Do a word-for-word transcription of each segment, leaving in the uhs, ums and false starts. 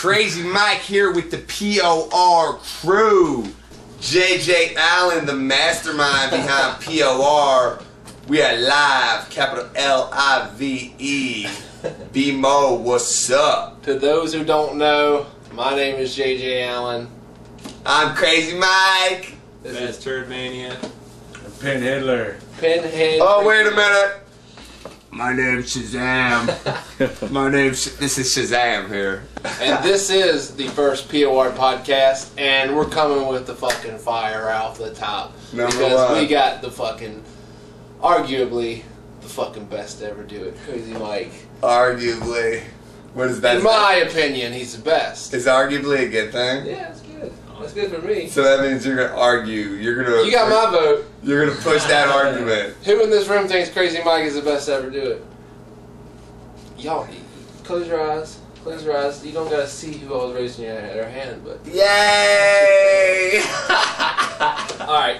Crazy Mike here with the P O R crew. J J Allen, the mastermind behind P O R. We are live, capital L I V E. B-Mo, what's up? To those who don't know, my name is J J Allen. I'm Crazy Mike. This is Turd Mania. Pinheadler. Pinhead. Oh, wait a minute. My name's Shazam. My name's, this is Shazam here. And this is the first P O R podcast, and we're coming with the fucking fire off the top. Number because one. we got the fucking, arguably, the fucking best to ever do it. Crazy Mike. Arguably. What is that? In my opinion, he's the best. Is arguably a good thing? Yeah, that's good. That's good for me. So that means you're gonna argue. You're gonna. You got my vote. You're gonna push that argument. Who in this room thinks Crazy Mike is the best to ever do it? Y'all, close your eyes. Close your eyes. You don't gotta see who I was raising your, their hand, but. Yay! Alright.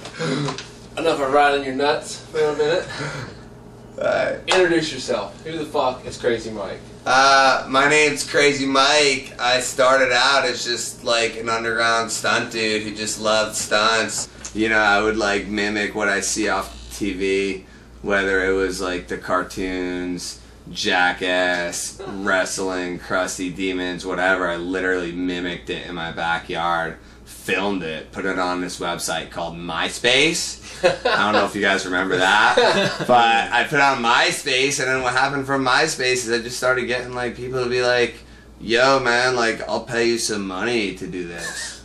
Enough of riding your nuts for a minute. Alright. Introduce yourself. Who the fuck is Crazy Mike? Uh, my name's Crazy Mike. I started out as just like an underground stunt dude who just loved stunts. You know, I would like mimic what I see off T V, whether it was like the cartoons, Jackass, wrestling, Krusty Demons, whatever. I literally mimicked it in my backyard, filmed it, put it on this website called MySpace. I don't know if you guys remember that, but I put it on MySpace, and then what happened from MySpace is I just started getting like people to be like, yo man, like I'll pay you some money to do this.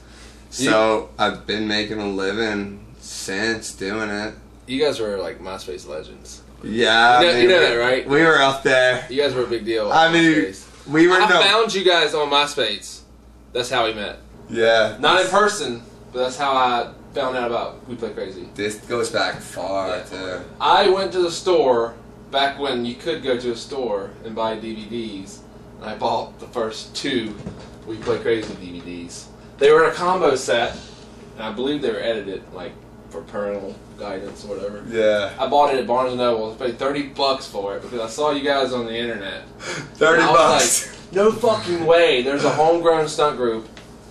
So I've been making a living since doing it. You guys were like MySpace legends. Yeah, You know, I mean, you know we- that, right? We were up there. You guys were a big deal. I on mean, MySpace. we were I no. found you guys on MySpace. That's how we met. Yeah. Not in person, but that's how I found out about We Play Crazy. This goes back far Yeah. too. I went to the store back when you could go to a store and buy D V Ds, and I bought the first two We Play Crazy D V Ds. They were in a combo set, and I believe they were edited, like, for parental guidance or whatever. Yeah. I bought it at Barnes and Noble. I paid thirty bucks for it because I saw you guys on the internet. Thirty And I was bucks. like, no fucking way. There's a homegrown stunt group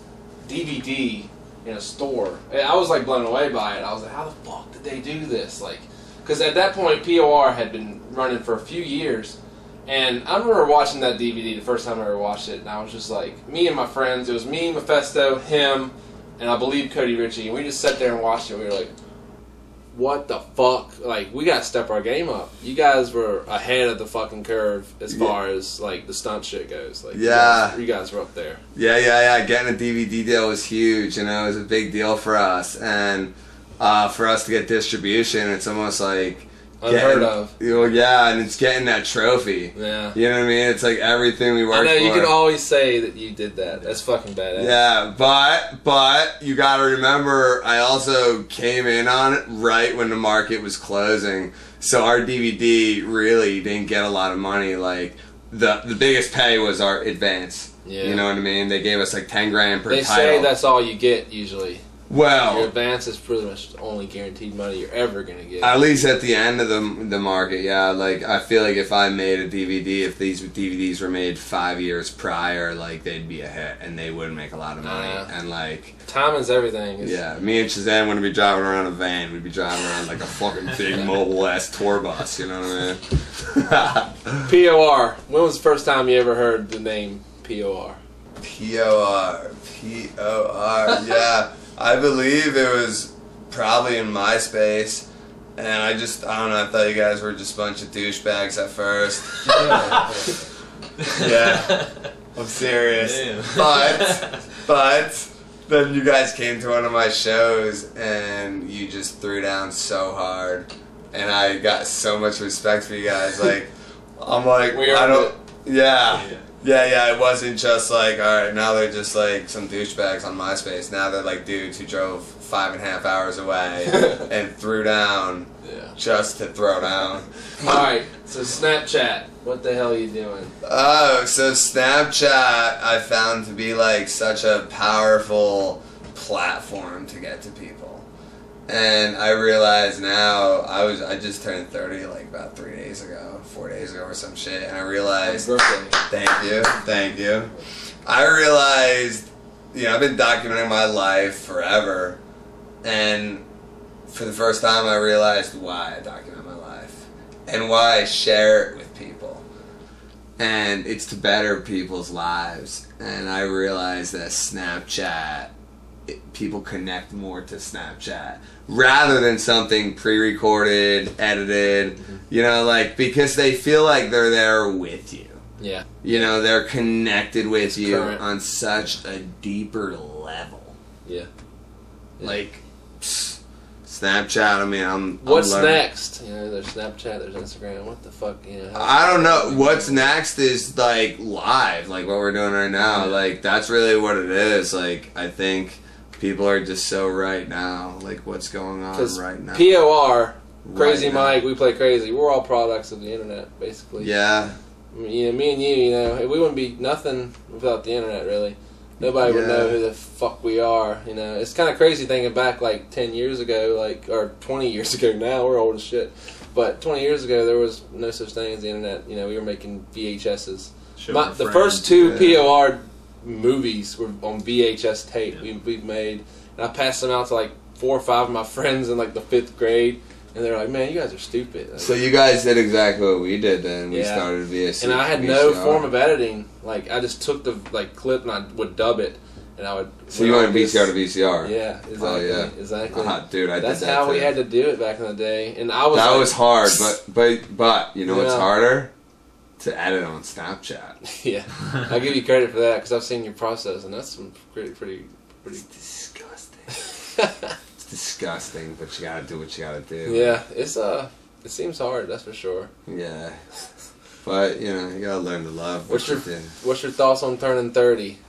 D V D in a store. And I was like blown away by it. I was like, how the fuck did they do this? Like, because at that point P O R had been running for a few years, and I remember watching that D V D the first time I ever watched it, and I was just like, me and my friends. It was me, Mephisto, him, and I believe Cody Ritchie, and we just sat there and watched it. We were like, what the fuck? Like, we gotta step our game up. You guys were ahead of the fucking curve as Yeah. far as like the stunt shit goes. Like, you Yeah. guys, you guys were up there. Yeah, yeah, yeah. Getting a D V D deal was huge, you know, it was a big deal for us. And uh, for us to get distribution, it's almost like Unheard getting, of. You know, yeah, and it's getting that trophy. Yeah. You know what I mean? It's like everything we worked I know for. you can always say that you did that. That's fucking badass. Yeah, but but you gotta remember, I also came in on it right when the market was closing, so our D V D really didn't get a lot of money. Like the the biggest pay was our advance. Yeah. You know what I mean? They gave us like ten grand per They title. say that's all you get usually. Your well, advance is pretty much the only guaranteed money you're ever gonna get. at least at the end of the the market, yeah. Like I feel like if I made a D V D, if these D V Ds were made five years prior, like they'd be a hit and they would make a lot of money. Uh, and like. Timing's everything. It's, Yeah, me and Shazam wouldn't be driving around a van. We'd be driving around like a fucking big mobile ass tour bus. You know what I mean? P O R. When was the first time you ever heard the name P O R? P O R, P O R. Yeah, I believe it was probably in MySpace, and I just I don't know. I thought you guys were just a bunch of douchebags at first. Yeah, I'm serious. Damn. But but. Then you guys came to one of my shows and you just threw down so hard, and I got so much respect for you guys. Like, I'm like, We I earned don't, it. yeah, Yeah. yeah, yeah. It wasn't just like, all right, now they're just like some douchebags on MySpace. Now they're like dudes who drove five and a half hours away and threw down Yeah. just to throw down. Alright, so Snapchat. What the hell are you doing? Oh, so Snapchat I found to be like such a powerful platform to get to people. And I realize now, I was I just turned thirty like about three days ago, four days ago or some shit, and I realized, Happy birthday. thank you, thank you. I realized, you know, I've been documenting my life forever, and for the first time I realized why I document my life and why I share it with people. And it's to better people's lives. And I realized that Snapchat, it, people connect more to Snapchat rather than something pre-recorded, edited, mm-hmm. you know, like, because they feel like they're there with you. Yeah. You know, they're connected with it's you current. on such a deeper level. Yeah. yeah. Like, psst, Snapchat, I mean, I'm... I'm What's learning. next? You know, there's Snapchat, there's Instagram. What the fuck, you know? I don't know. What's next is, like, live, like what we're doing right now. Yeah. Like, that's really what it is. Like, I think people are just so right now. Like, what's going on right now. P O R, Crazy right Mike, we play crazy. We're all products of the internet, basically. Yeah. I mean, you know, me and you, you know, we wouldn't be nothing without the internet, really. Nobody would Yeah. know who the fuck we are, you know. It's kind of crazy thinking back, like, ten years ago, like, or twenty years ago now, we're old as shit. But twenty years ago, there was no such thing as the internet. You know, we were making V H S's. My, the first two yeah. P O R movies were on V H S tape yeah. we, we made. And I passed them out to, like, four or five of my friends in, like, the fifth grade. And they're like, man, you guys are stupid. Like, So you guys did exactly what we did then. We Yeah. started V S C. and I had V no C R. form of editing. Like, I just took the, like, clip and I would dub it. And I would... So you went V C R to V C R? Yeah, exactly. Oh, yeah. Exactly. Uh, dude, I That's did that how too. we had to do it back in the day. And I was That like, was hard, but, but, but, you know what's Yeah. harder? To edit on Snapchat. Yeah. I'll give you credit for that because I've seen your process and that's some pretty, pretty, pretty... It's disgusting. It's disgusting, but you gotta do what you gotta do. Yeah, it's, uh, it seems hard, that's for sure. Yeah. But, you know, you gotta learn to love What's what your, you do. what's your thoughts on turning thirty?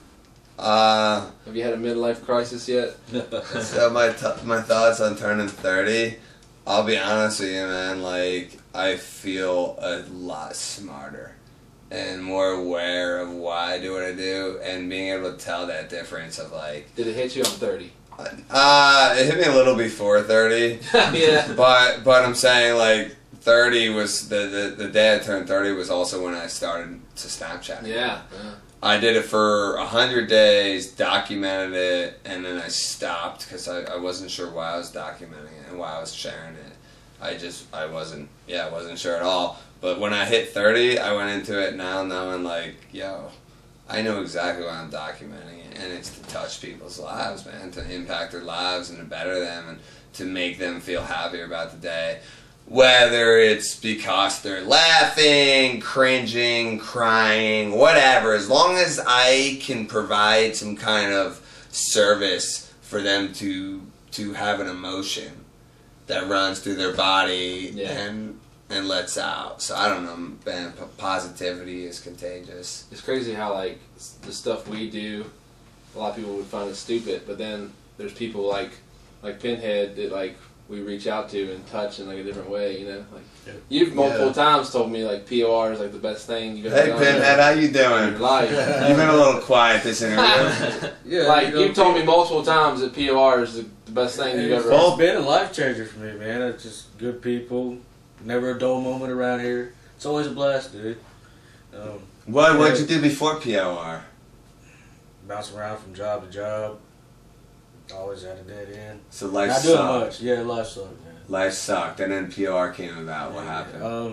Uh, Have you had a midlife crisis yet? so my, th- my thoughts on turning thirty, I'll be honest with you, man, like, I feel a lot smarter and more aware of why I do what I do and being able to tell that difference of, like... Did it hit you on thirty? Uh, it hit me a little before thirty. Yeah. But, but I'm saying, like, thirty was, the, the, the day I turned thirty was also when I started to Snapchat. Yeah. yeah. I did it for a hundred days, documented it, and then I stopped because I, I wasn't sure why I was documenting it and why I was sharing it. I just, I wasn't, yeah, I wasn't sure at all. But when I hit thirty, I went into it now knowing, like, yo, I know exactly why I'm documenting it, and it's to touch people's lives, man, to impact their lives and to better them and to make them feel happier about the day. Whether it's because they're laughing, cringing, crying, whatever, as long as I can provide some kind of service for them to to have an emotion that runs through their body Yeah. and and lets out. So I don't know, man, p- positivity is contagious. It's crazy how, like, the stuff we do, a lot of people would find it stupid, but then there's people like, like Pinhead that, like, we reach out to and touch in, like, a different way, you know? Like, Yeah. you've multiple Yeah. times told me, like, P O R is, like, the best thing you've ever Hey, done Pinhead, how you in your doing? life. You've been a little quiet this interview. Yeah, Like, you know, you've told me multiple times that P O R is the, the best thing you've It's ever... all been a life changer for me, man. It's just good people. Never a dull moment around here. It's always a blast, dude. Um, What what'd you do before P O R? bounce around from job to job. Always at a dead end. So life Not doing sucked. much. Yeah, life sucked, man. Life sucked, and then P O R came about. What Yeah, happened? Um,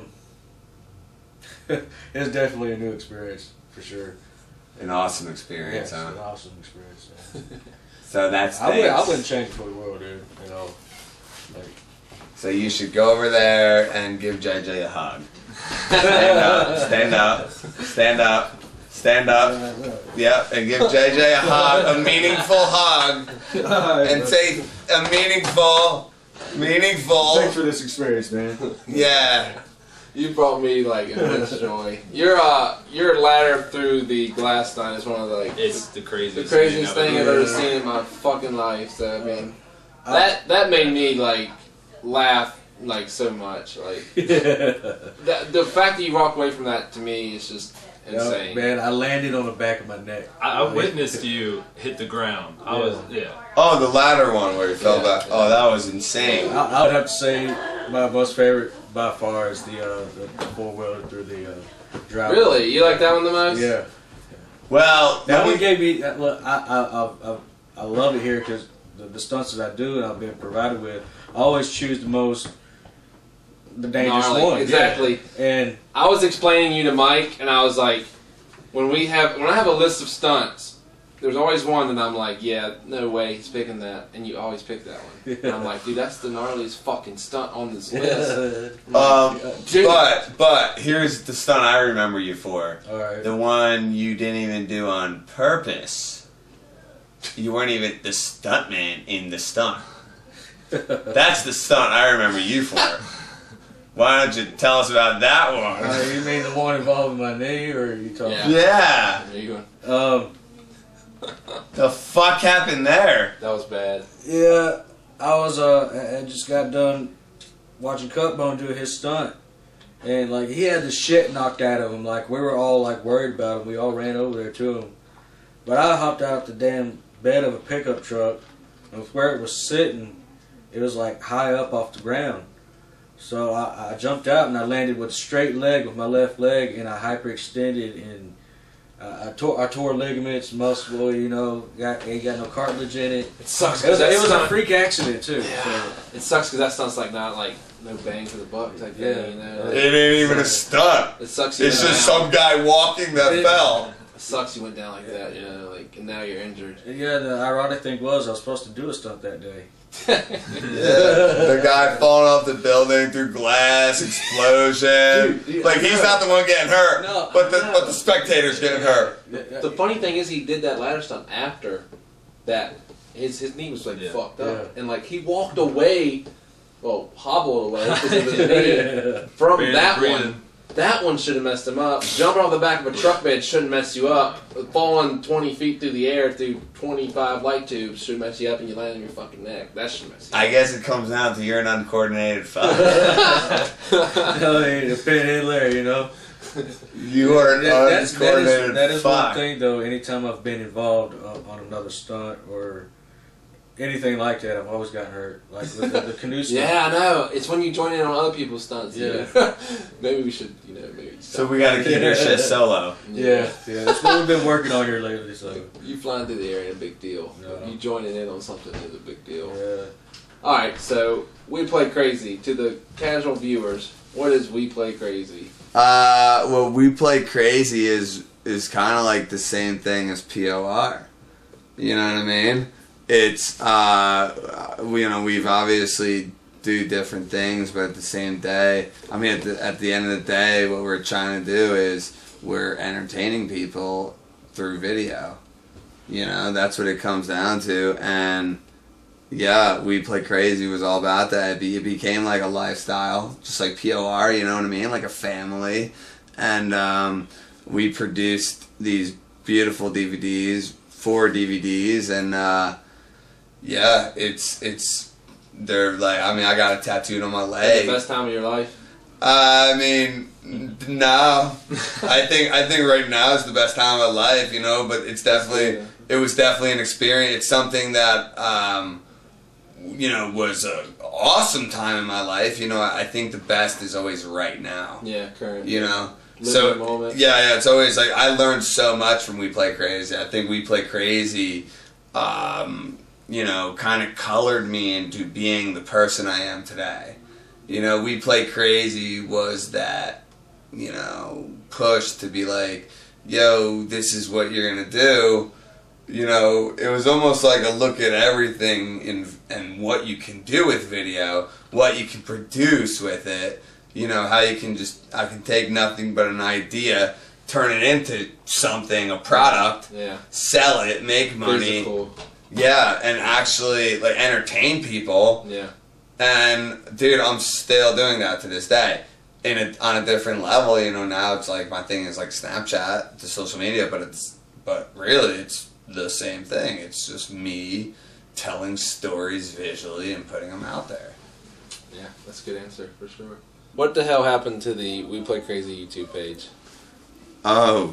it's definitely a new experience, for sure. An awesome Yeah, experience, it's huh? an awesome experience. Yeah. So that's I, would, I things. wouldn't change it for the world, dude. You know, like, So you should go over there and give J J a hug. Stand up, stand up, stand up, stand up. Yep, and give J J a hug, a meaningful hug, and say a meaningful, meaningful. Thanks for this experience, man. Yeah. You brought me, like, immense joy. Your, uh, your ladder through the glass sign is one of the, like, It's the the craziest, craziest thing thing I've I've ever ever done. seen in my fucking life. So I mean, that that made me, like, laugh, like, so much. Like, that, the fact that you walked away from that to me is just insane. Yo, man, I landed on the back of my neck. I, I witnessed you hit the ground. I Yeah. was, yeah. Oh, the ladder one where you fell Yeah. back. Oh, that was insane. I, I would have to say my most favorite by far is the uh, the four wheeler through the uh, driveway. Really, you like that one the most? Yeah. Well, That let one me- gave me. uh, Look, I I I, I, I love it here because the, the stunts that I do and I've been provided with, I always choose the most, the dangerous Gnarly, one. exactly. Yeah. And I was explaining you to Mike, and I was like, when we have when I have a list of stunts, there's always one that I'm like, yeah, no way, he's picking that, and you always pick that one. And I'm like, dude, that's the gnarliest fucking stunt on this list. Um, Dude. but but here's the stunt I remember you for. all right. The one you didn't even do on purpose. You weren't even the stuntman in the stunt. That's the stunt I remember you for. Why don't you tell us about that one? Uh, you mean the one involving my knee, or are you talking? Yeah. Yeah. There you go. Um. The fuck happened there? That was bad. Yeah, I was. Uh, I I just got done watching Cutbone do his stunt, and like he had the shit knocked out of him. Like we were all like worried about him. We all ran over there to him, but I hopped out the damn bed of a pickup truck, and where it was sitting, it was like high up off the ground. So I, I jumped out and I landed with a straight leg with my left leg, and I hyperextended and. Uh, I tore I tore ligaments, muscle, you know, got ain't got no cartilage in it. It sucks It was, because it was a freak accident too. Yeah. So. It sucks because that stunt's like not like no bang for the buck type Yeah. thing, you know. It ain't even a stunt. It sucks. You It's went just down. some guy walking that It- fell. It sucks you went down like that, you know, like, and now you're injured. Yeah, the ironic thing was I was supposed to do a stunt that day. Yeah. The guy falling off the building through glass, explosion. Dude, dude, like I he's know. not the one getting hurt, No, but the I know. but the spectators getting hurt. The funny thing is, he did that ladder stunt after that. His his knee was like Yeah. fucked up, Yeah. and like he walked away, well, hobbled away because of his knee from Breathing, that breathing. one. That one should have messed him up. Jumping off the back of a truck bed shouldn't mess you up. Falling twenty feet through the air through twenty-five light tubes should mess you up, and you land on your fucking neck. That should mess you up. I guess it comes down to you're an uncoordinated fuck. No, he ain't a pinhead there, you know. You are an That- that's- that is, uncoordinated that is one fuck. thing though. Anytime I've been involved uh, on another stunt or anything like that, I've always gotten hurt. Like with the, the canoe stunt. Yeah, I know. It's when you join in on other people's stunts. Yeah. Yeah. Maybe we should, you know, maybe. So we gotta keep your shit solo. Yeah, yeah. That's what we've been working on here lately. So You flying through the air ain't a big deal. No. You joining in on something is a big deal. yeah. All right, so We Play Crazy. To the casual viewers, what is We Play Crazy? Uh, well, We Play Crazy is is kind of like the same thing as P O R. You know what I mean? It's uh, we, you know, we've obviously do different things, but at the same day, I mean, at the at the end of the day, what we're trying to do is we're entertaining people through video. You know, that's what it comes down to, and yeah, We Play Crazy was all about that. It, be, it became like a lifestyle, just like P O R, you know what I mean? Like a family. And um, we produced these beautiful D V Ds, four D V Ds, and uh, yeah, it's, it's, they're like, I mean, I got it tattooed on my Is that leg. the best time of your life? Uh, I mean, n- no. I think I think right now is the best time of my life, you know. But it's definitely it was definitely an experience. It's something that um, you know was a awesome time in my life. You know, I I think the best is always right now. Yeah, current. You know, Live so in the moment. yeah, yeah. It's always like I learned so much from We Play Crazy. I think We Play Crazy, um, you know, kind of colored me into being the person I am today. You know, We Play Crazy was that, you know, push to be like, yo, this is what you're gonna do. You know, it was almost like a look at everything in, and what you can do with video, what you can produce with it. You know, how you can just, I can take nothing but an idea, turn it into something, a product, Yeah. sell it, make money. Physical. Yeah, and actually, like, entertain people. Yeah. And dude, I'm still doing that to this day, in a, on a different level. You know, now it's like my thing is like Snapchat, the social media, but it's but really it's the same thing. It's just me telling stories visually and putting them out there. Yeah, that's a good answer for sure. What the hell happened to the We Play Crazy YouTube page? Oh,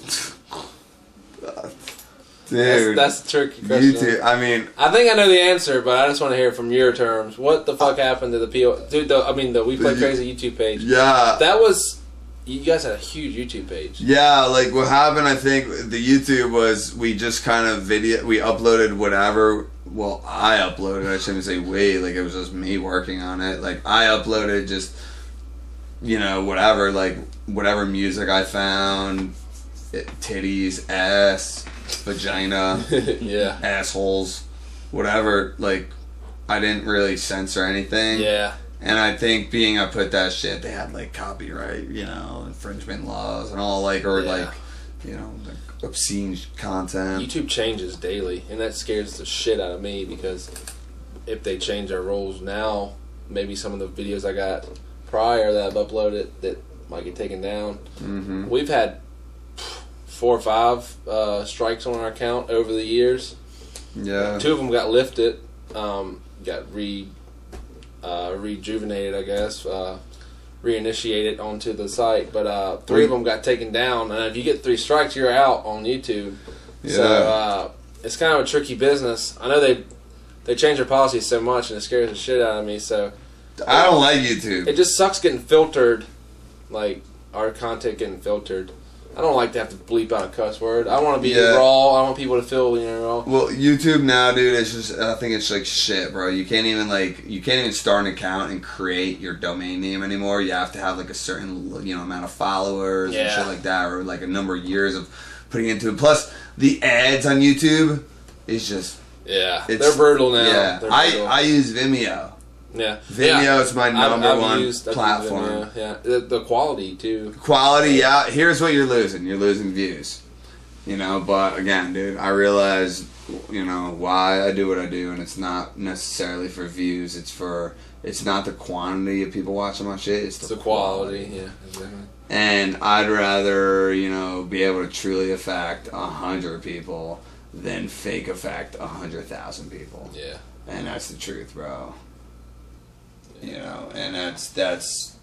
dude, That's, that's a tricky question. YouTube. I mean, I think I know the answer, but I just want to hear it from your terms. What the fuck happened to the P O? Dude, the, I mean the We Play The- Crazy YouTube page. yeah, That was You guys had a huge YouTube page. Yeah, like what happened, I think the YouTube was we just kind of video, we uploaded whatever, well, I uploaded, I shouldn't say we, like it was just me working on it. Like I uploaded just, you know, whatever, like whatever music I found, it, titties, ass, vagina, Yeah. assholes, whatever, like I didn't really censor anything. Yeah. And I think being I put that shit, they had like copyright, you know, infringement laws and all like, or Yeah. like, you know, like obscene content. YouTube changes daily, and that scares the shit out of me because if they change their rules now, maybe some of the videos I got prior that I've uploaded that might get taken down. Mm-hmm. We've had four or five uh, strikes on our account over the years. Yeah. Two of them got lifted, um, got re uh, rejuvenated, I guess, uh, reinitiated onto the site. But uh, three of them got taken down, and if you get three strikes, you're out on YouTube. Yeah. So uh, it's kind of a tricky business. I know they they change their policies so much, and it scares the shit out of me. So I don't like YouTube. it just sucks getting filtered, like our content getting filtered. I don't like to have to bleep out a cuss word. I want to be Yeah. raw. I want people to feel, you know, raw. Well, YouTube now, dude, it's just, I think it's like shit, bro. You can't even, like, you can't even start an account and create your domain name anymore. You have to have, like, a certain, you know, amount of followers and Yeah. shit like that, or, like, a number of years of putting into it. Plus, the ads on YouTube is just, Yeah, It's- they're brutal now. yeah. They're I, brutal. I use Vimeo. yeah, Vimeo yeah. is my I've- number I've one used- I've used platform. Vimeo, yeah, the, the quality too. Quality, yeah. Here's what you're losing. You're losing views. You know, but again, dude, I realize, you know, why I do what I do, and it's not necessarily for views. It's for, it's not the quantity of people watching my shit. It's the, It's the quality. Yeah, exactly. And I'd rather, you know, be able to truly affect a hundred people than fake affect a hundred thousand people. Yeah, And that's the truth, bro. You know, and that's that's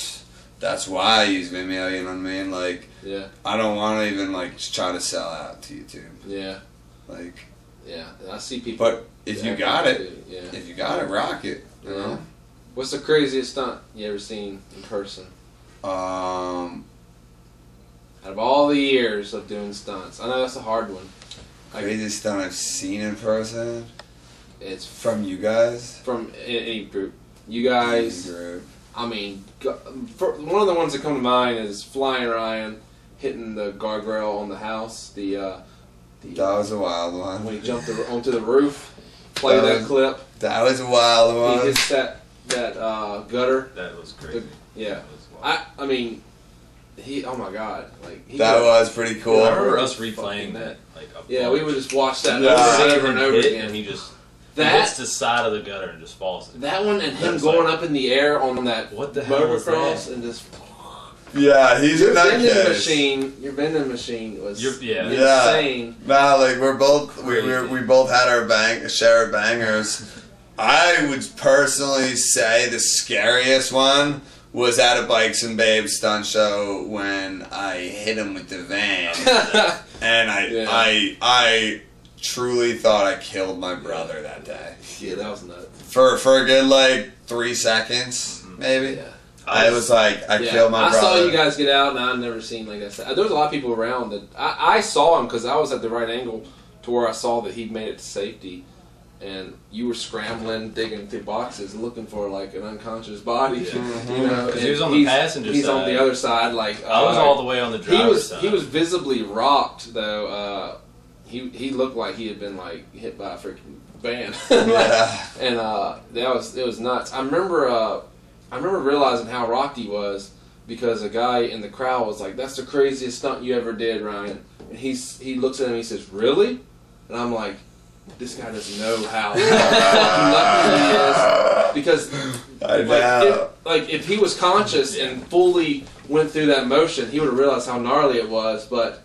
that's why I use Vimeo. You know what I mean? Like, yeah, I don't want to even like try to sell out to YouTube. yeah, Like, yeah. And I see people. but if you yeah, got it, too, yeah. if you got it, rock it. You Yeah. What's the craziest stunt you ever seen in person? know. Um, Out of all the years of doing stunts, I know that's a hard one. Like, craziest stunt I've seen in person it's from you guys. from a- any group. You guys. Any group. I mean, go- for, one of the ones that come to mind is Flying Ryan hitting the guardrail on the house. The, uh, the That was a wild when one. he jumped the, onto the roof. Play That that, was- clip. That was a wild He one. hits that that uh, gutter. That was crazy. Yeah, That was wild. I I mean, he. Oh my God! Like he That got- was pretty cool. I remember us Fucking replaying that. that. Like, up Yeah, we would just watch that Yeah. over and see over him and over hit, again. and he just he That hits the side of the gutter and just falls. in. that one and him That's going like- up in the air on that What the hell was motocross that? and just Yeah, he's your in that vending case. machine. Your vending machine was You're- yeah. Yeah. insane. Nah, like we're both we we Crazy. we both had our bang share of bangers. I would personally say the scariest one was at a Bikes and Babes stunt show when I hit him with the van, and I Yeah. I I truly thought I killed my brother that day Yeah, that was nuts. for for a good like three seconds maybe. Yeah. I was like I Yeah, killed my I brother. saw you guys get out, and I'd never seen like I said. There was a lot of people around that I, I saw him because I was at the right angle to where I saw that he'd made it to safety, and you were scrambling, digging through boxes, looking for like an unconscious body. Yeah. You know, 'Cause he and was on the he's- passenger He's on side. the other side, like I was uh, all the way on the driver's He was side. he was visibly rocked though. Uh, he he looked like he had been like hit by a freaking van. Yeah. And uh, that was it was nuts. I remember uh, I remember realizing how rocked he was because a guy in the crowd was like, "That's the craziest stunt you ever did, Ryan." And he's he looks at him and he says, "Really?" And I'm like, "This guy doesn't know how fucking lucky he is." Because I like, know. if, like if he was conscious and fully went through that motion, he would have realized how gnarly it was. But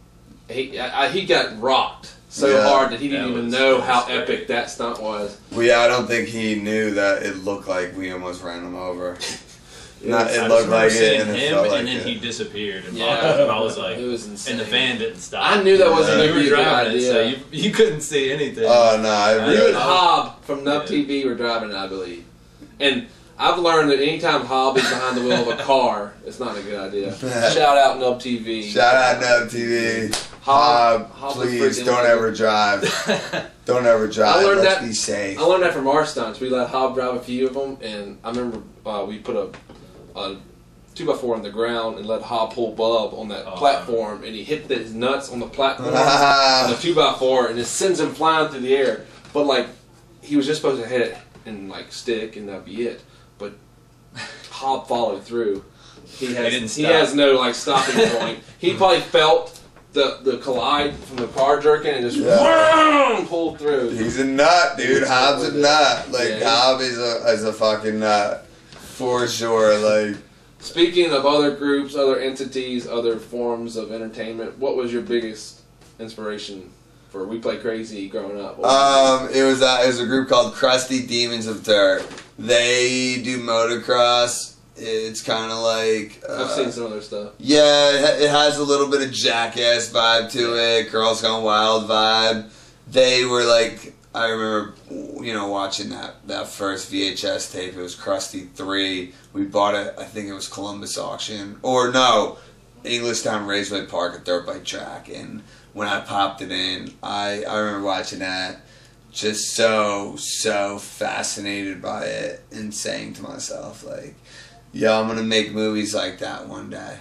he I, I- he got rocked so Yeah. hard that he didn't That even was- know that how was scary. epic that stunt was. Well, yeah, I don't think he knew that it looked like we almost ran him over. Not, I it just looked remember like it, seeing and it him, felt like and then it. he disappeared. And Yeah. I was like, It was insane. and the van didn't stop. I knew that wasn't Yeah. You going to were be a good driving it, idea. so you, you couldn't see anything. Oh no, I You You really. and Hob from Nub Yeah. T V were driving, I believe. And I've learned that anytime Hob is behind the wheel of a car, it's not a good idea. Shout out Nub T V. Shout out Nub T V. Hob, Hob, Hob was please freaking don't amazing. ever drive. Don't ever drive. I learned Let's that- be safe. I learned that from our stunts. We let Hob drive a few of them, and I remember uh, we put a, a two by four on the ground and let Hob pull Bub on that Oh. platform, and he hit his nuts on the platform on the two by four, and it sends him flying through the air. But like, he was just supposed to hit it and like stick, and that'd be it. But Hob followed through. He has didn't he stop. has no like stopping point. He probably felt the the collide from the car jerking and just Yeah. whoom, pulled through. He's a nut, dude. He's Hobbs a a- nut. Like, Yeah, he- Hobb is a, is a fucking nut. For sure. Like, Speaking of other groups, other entities, other forms of entertainment, what was your biggest inspiration for We Play Crazy growing up? What was um, it was, a, it was a group called Crusty Demons of Dirt. They do motocross. It's kind of like... it? Uh, I've seen some of their stuff. Yeah, it ha- it has a little bit of Jackass vibe to it, Girls Gone Wild vibe. They were like, I remember, you know, watching that, that first V H S tape. It was Krusty three. We bought it, I think it was Columbus Auction. Or no, Englishtown Raceway Park at Dirt Bike Track. And when I popped it in, I, I remember watching that, just so, so fascinated by it and saying to myself, like, yo, I'm gonna make movies like that one day.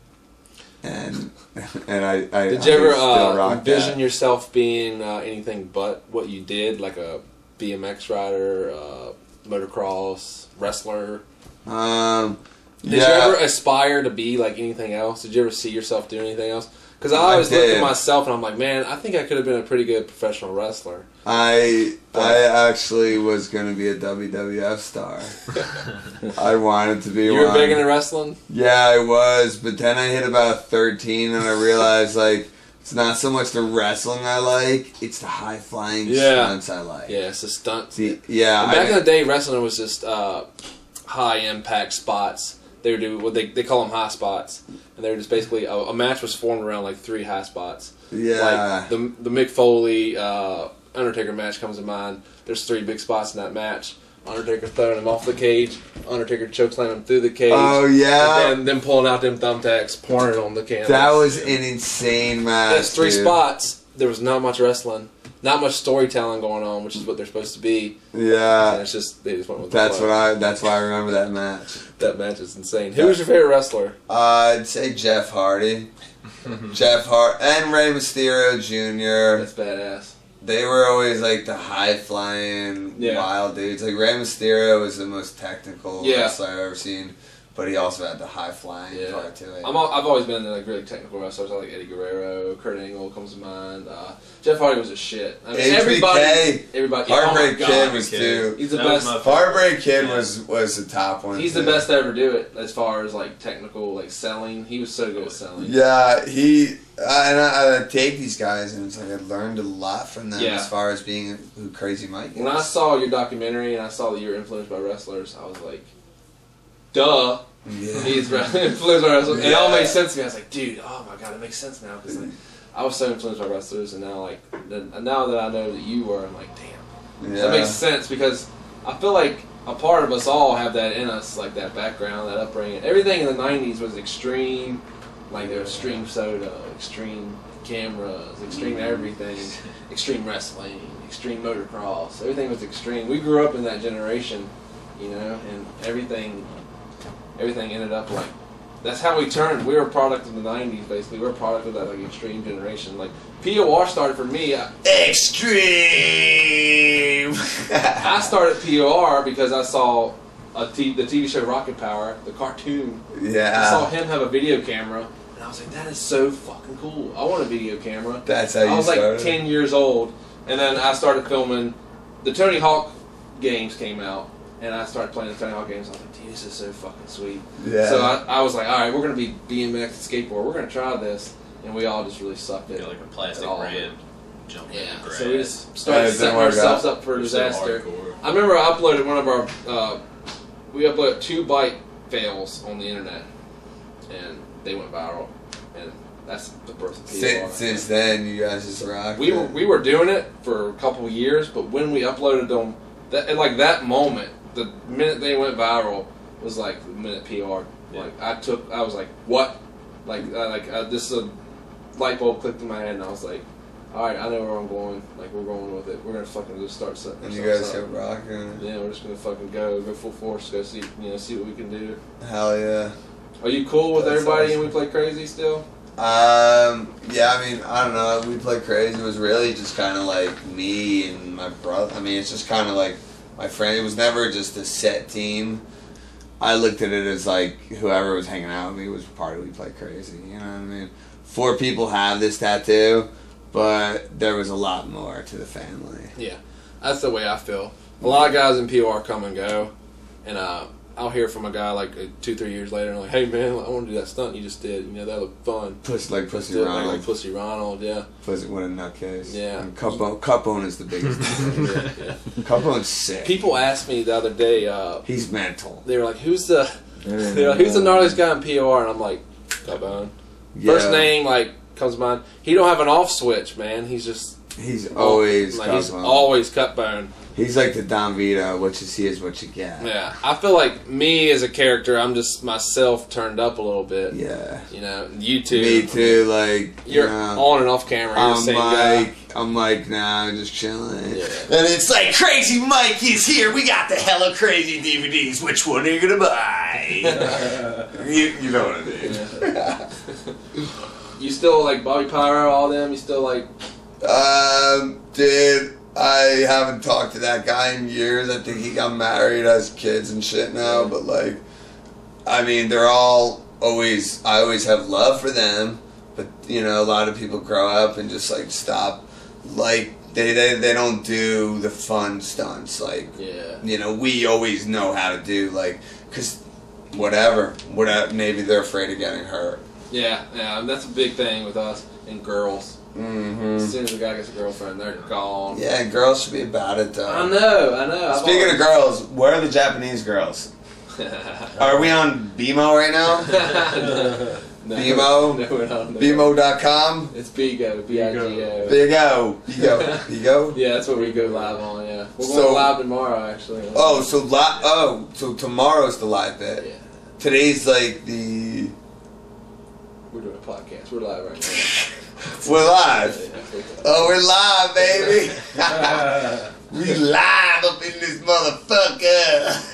And and I, I Did you I ever still uh, rock envision that. yourself being uh, anything but what you did, like a B M X rider, uh, motocross, wrestler? Um, Did yeah, you ever aspire to be like anything else? Did you ever see yourself doing anything else? Because I I always look did. at myself and I'm like, man, I think I could have been a pretty good professional wrestler. I I actually was gonna be a W W F star. I wanted to be You one. were big into wrestling? Yeah, I was, but then I hit about thirteen and I realized like it's not so much the wrestling I like, it's the high flying Yeah. stunts I like. Yeah, it's a stunt. See, yeah, And back I- in the day, wrestling was just uh, high impact spots. They would do what they they call them high spots, and they were just basically a, a match was formed around like three high spots. yeah. Like the the Mick Foley uh, Undertaker match comes to mind. There's three big spots in that match. Undertaker throwing him off the cage. Undertaker chokeslam him through the cage. Oh yeah, And then them pulling out them thumbtacks, pouring it on the canvas. that was an insane match. There's three dude. spots. There was not much wrestling, not much storytelling going on, which is what they're supposed to be. And Yeah, it's just they just went with that's the flow. what I. That's why I remember that match. That match is insane. Who was your favorite wrestler? Uh, I'd say Jeff Hardy, Jeff Hart, and Rey Mysterio Junior That's badass. They were always like the high flying, Yeah. wild dudes. Like Rey Mysterio was the most technical Yeah. wrestler I've ever seen, but he also had the high flying Yeah. part to it. I'm all, I've always been into like really technical wrestlers. I like Eddie Guerrero, Kurt Angle comes to mind. Uh, Jeff Hardy was a shit. I mean, H B K. everybody, everybody. yeah, Heartbreak oh my Kid God. was Kid. too. He's the That was best. my favorite. Heartbreak Kid Yeah. was was the top one. He's the too. best to ever do it as far as like technical, like selling. He was so good at selling. Yeah, he uh, and I, I take these guys, and it's like I learned a lot from them Yeah. as far as being who Crazy Mike is. When I saw your documentary and I saw that you were influenced by wrestlers, I was like, duh. yeah. He's re- influenced by wrestlers. And it all Yeah. made sense to me. I was like, dude, oh my god, it makes sense now. Because like, I was so influenced by wrestlers, and now like then- now that I know that you were, I'm like, damn. yeah. That makes sense because I feel like a part of us all have that in us, like that background, that upbringing. Everything in the nineties was extreme, like there was extreme soda, extreme cameras, extreme everything, extreme wrestling, extreme motocross. Everything was extreme. We grew up in that generation, you know, and everything, everything ended up like. That's how we turned. We were a product of the nineties, basically. We were a product of that like extreme generation. Like P O R started for me. I, Extreme. I started P O R because I saw a t- the T V show Rocket Power, the cartoon. I saw Yeah, him have a video camera, and I was like, that is so fucking cool. I want a video camera. that's how you I was like started. ten years old, and then I started filming. The Tony Hawk games came out, and I started playing the Tony Hawk games. I was like, dude, this is so fucking sweet. Yeah. So I, I was like, all right, we're gonna be B M X skateboard. We're gonna try this, and we all just really sucked it. Yeah, like a plastic At all. red jumping in Yeah, the grass. so we just Yeah, started it didn't setting work ourselves out. up for We're so disaster. hardcore. I remember I uploaded one of our, uh, we uploaded two bike fails on the internet, and they went viral, and that's the birth of P O R. Since, since then, you guys just rocked. we it. were we were doing it for a couple of years, but when we uploaded them, that at like that moment, the minute they went viral was like the minute P R. Yeah. Like I took, I was like, what? Like, uh, like uh, this uh, light bulb clicked in my head, and I was like, all right, I know where I'm going. Like, we're going with it. We're gonna fucking just start setting. And you ourselves guys up. go rocking. Yeah, we're just gonna fucking go, go full force, go see, you know, see what we can do. Hell yeah. Are you cool with That's everybody awesome. and we play crazy still? Um, yeah, I mean, I don't know. We Play Crazy was really just kind of like me and my brother. I mean, it's just kind of like my friend. It was never just a set team. I looked at it as like whoever was hanging out with me was part of We Play Crazy. You know what I mean? Four people have this tattoo, but there was a lot more to the family. Yeah, that's the way I feel. A lot of guys in P R come and go, and uh, I'll hear from a guy like uh, two, three years later, and like, hey man, I want to do that stunt you just did. You know, that looked fun. Pussy like Pussy Did it, Ronald. Like Pussy Ronald, yeah. Pussy, what a nutcase. Yeah. And Cupone, Cupone is the biggest. yeah, yeah. Cupone's sick. People asked me the other day, uh, He's mental. they were like, who's the, they're like, who's the gnarliest guy in P R? And I'm like, Cupone. Yeah. First name, like, comes to mind. He don't have an off switch, man. He's just He's always like, he's Cupone. always cut bone. He's like the Don Vito. What you see is what you get. Yeah, I feel like me as a character, I'm just myself turned up a little bit. Yeah. You know, you too. Me too. Like You're you know, on and off camera. You're the I'm same like, guy. I'm like, nah, I'm just chilling. Yeah. And it's like, Crazy Mike is here. We got the hella crazy D V Ds. Which one are you gonna buy? you, you know what I mean? You still like Bobby Pyro, all them? You still like? Um, dude, I haven't talked to that guy in years. I think he got married, has kids and shit now. But like, I mean, they're all always. I always have love for them, but you know, a lot of people grow up and just like stop. Like they they they don't do the fun stunts. Like Yeah. you know, we always know how to do like, cause whatever, whatever. Maybe they're afraid of getting hurt. Yeah, yeah. That's a big thing with us and girls. Mm-hmm. As soon as a guy gets a girlfriend, they're gone. Yeah, girls should be about it though. I know, I know. I've Speaking always- of girls, where are the Japanese girls? Are we on BMO right now? no, Bimo? No, we're not. No. Bimo dot com? It's Bigo, B I G O. There you go. Bigo. Bigo? Yeah, that's what we go live on. Yeah, we're So- going live tomorrow, actually. Oh, so li- oh, so tomorrow's the live bit. Yeah, Today's like the we're doing a podcast. We're live right now. we're live. Yeah, Oh, we're live, baby. We live up in this motherfucker.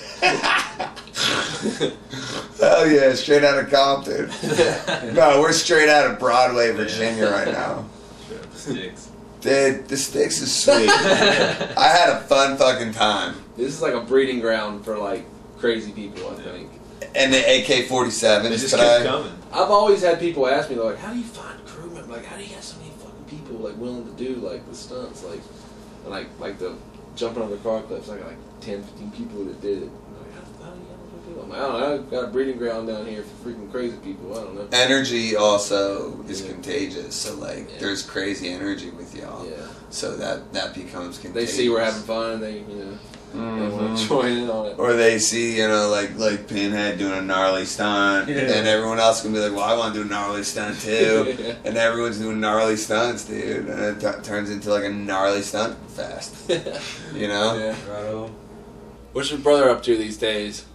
Hell yeah, straight out of Compton. No, we're straight out of Broadway, Virginia right now. Sticks. Dude, the Sticks is sweet. I had a fun fucking time. This is like a breeding ground for like crazy people, I think. And the A K They forty-sevens just today. kept coming. I've always had people ask me, they're like, how do you find crew members? Like, how do you get so many fucking people like willing to do like the stunts? Like, and, like, like the jumping on the car cliffs. I got like ten, fifteen people that did it. I'm like, how, how do you get people? I'm like, I don't know. I've got a breeding ground down here for freaking crazy people. I don't know. Energy also is Yeah. contagious, so like Yeah. there's crazy energy with y'all. Yeah. So that that becomes They contagious. see we're having fun. They, you know, they want Mhm. to join in on it. Or they see, you know, like like Pinhead doing a gnarly stunt, Yeah. and everyone else can be like, "Well, I want to do a gnarly stunt too," Yeah. and everyone's doing gnarly stunts, dude, and it t- turns into like a gnarly stunt fest, you know. Yeah. Right on. What's your brother up to these days?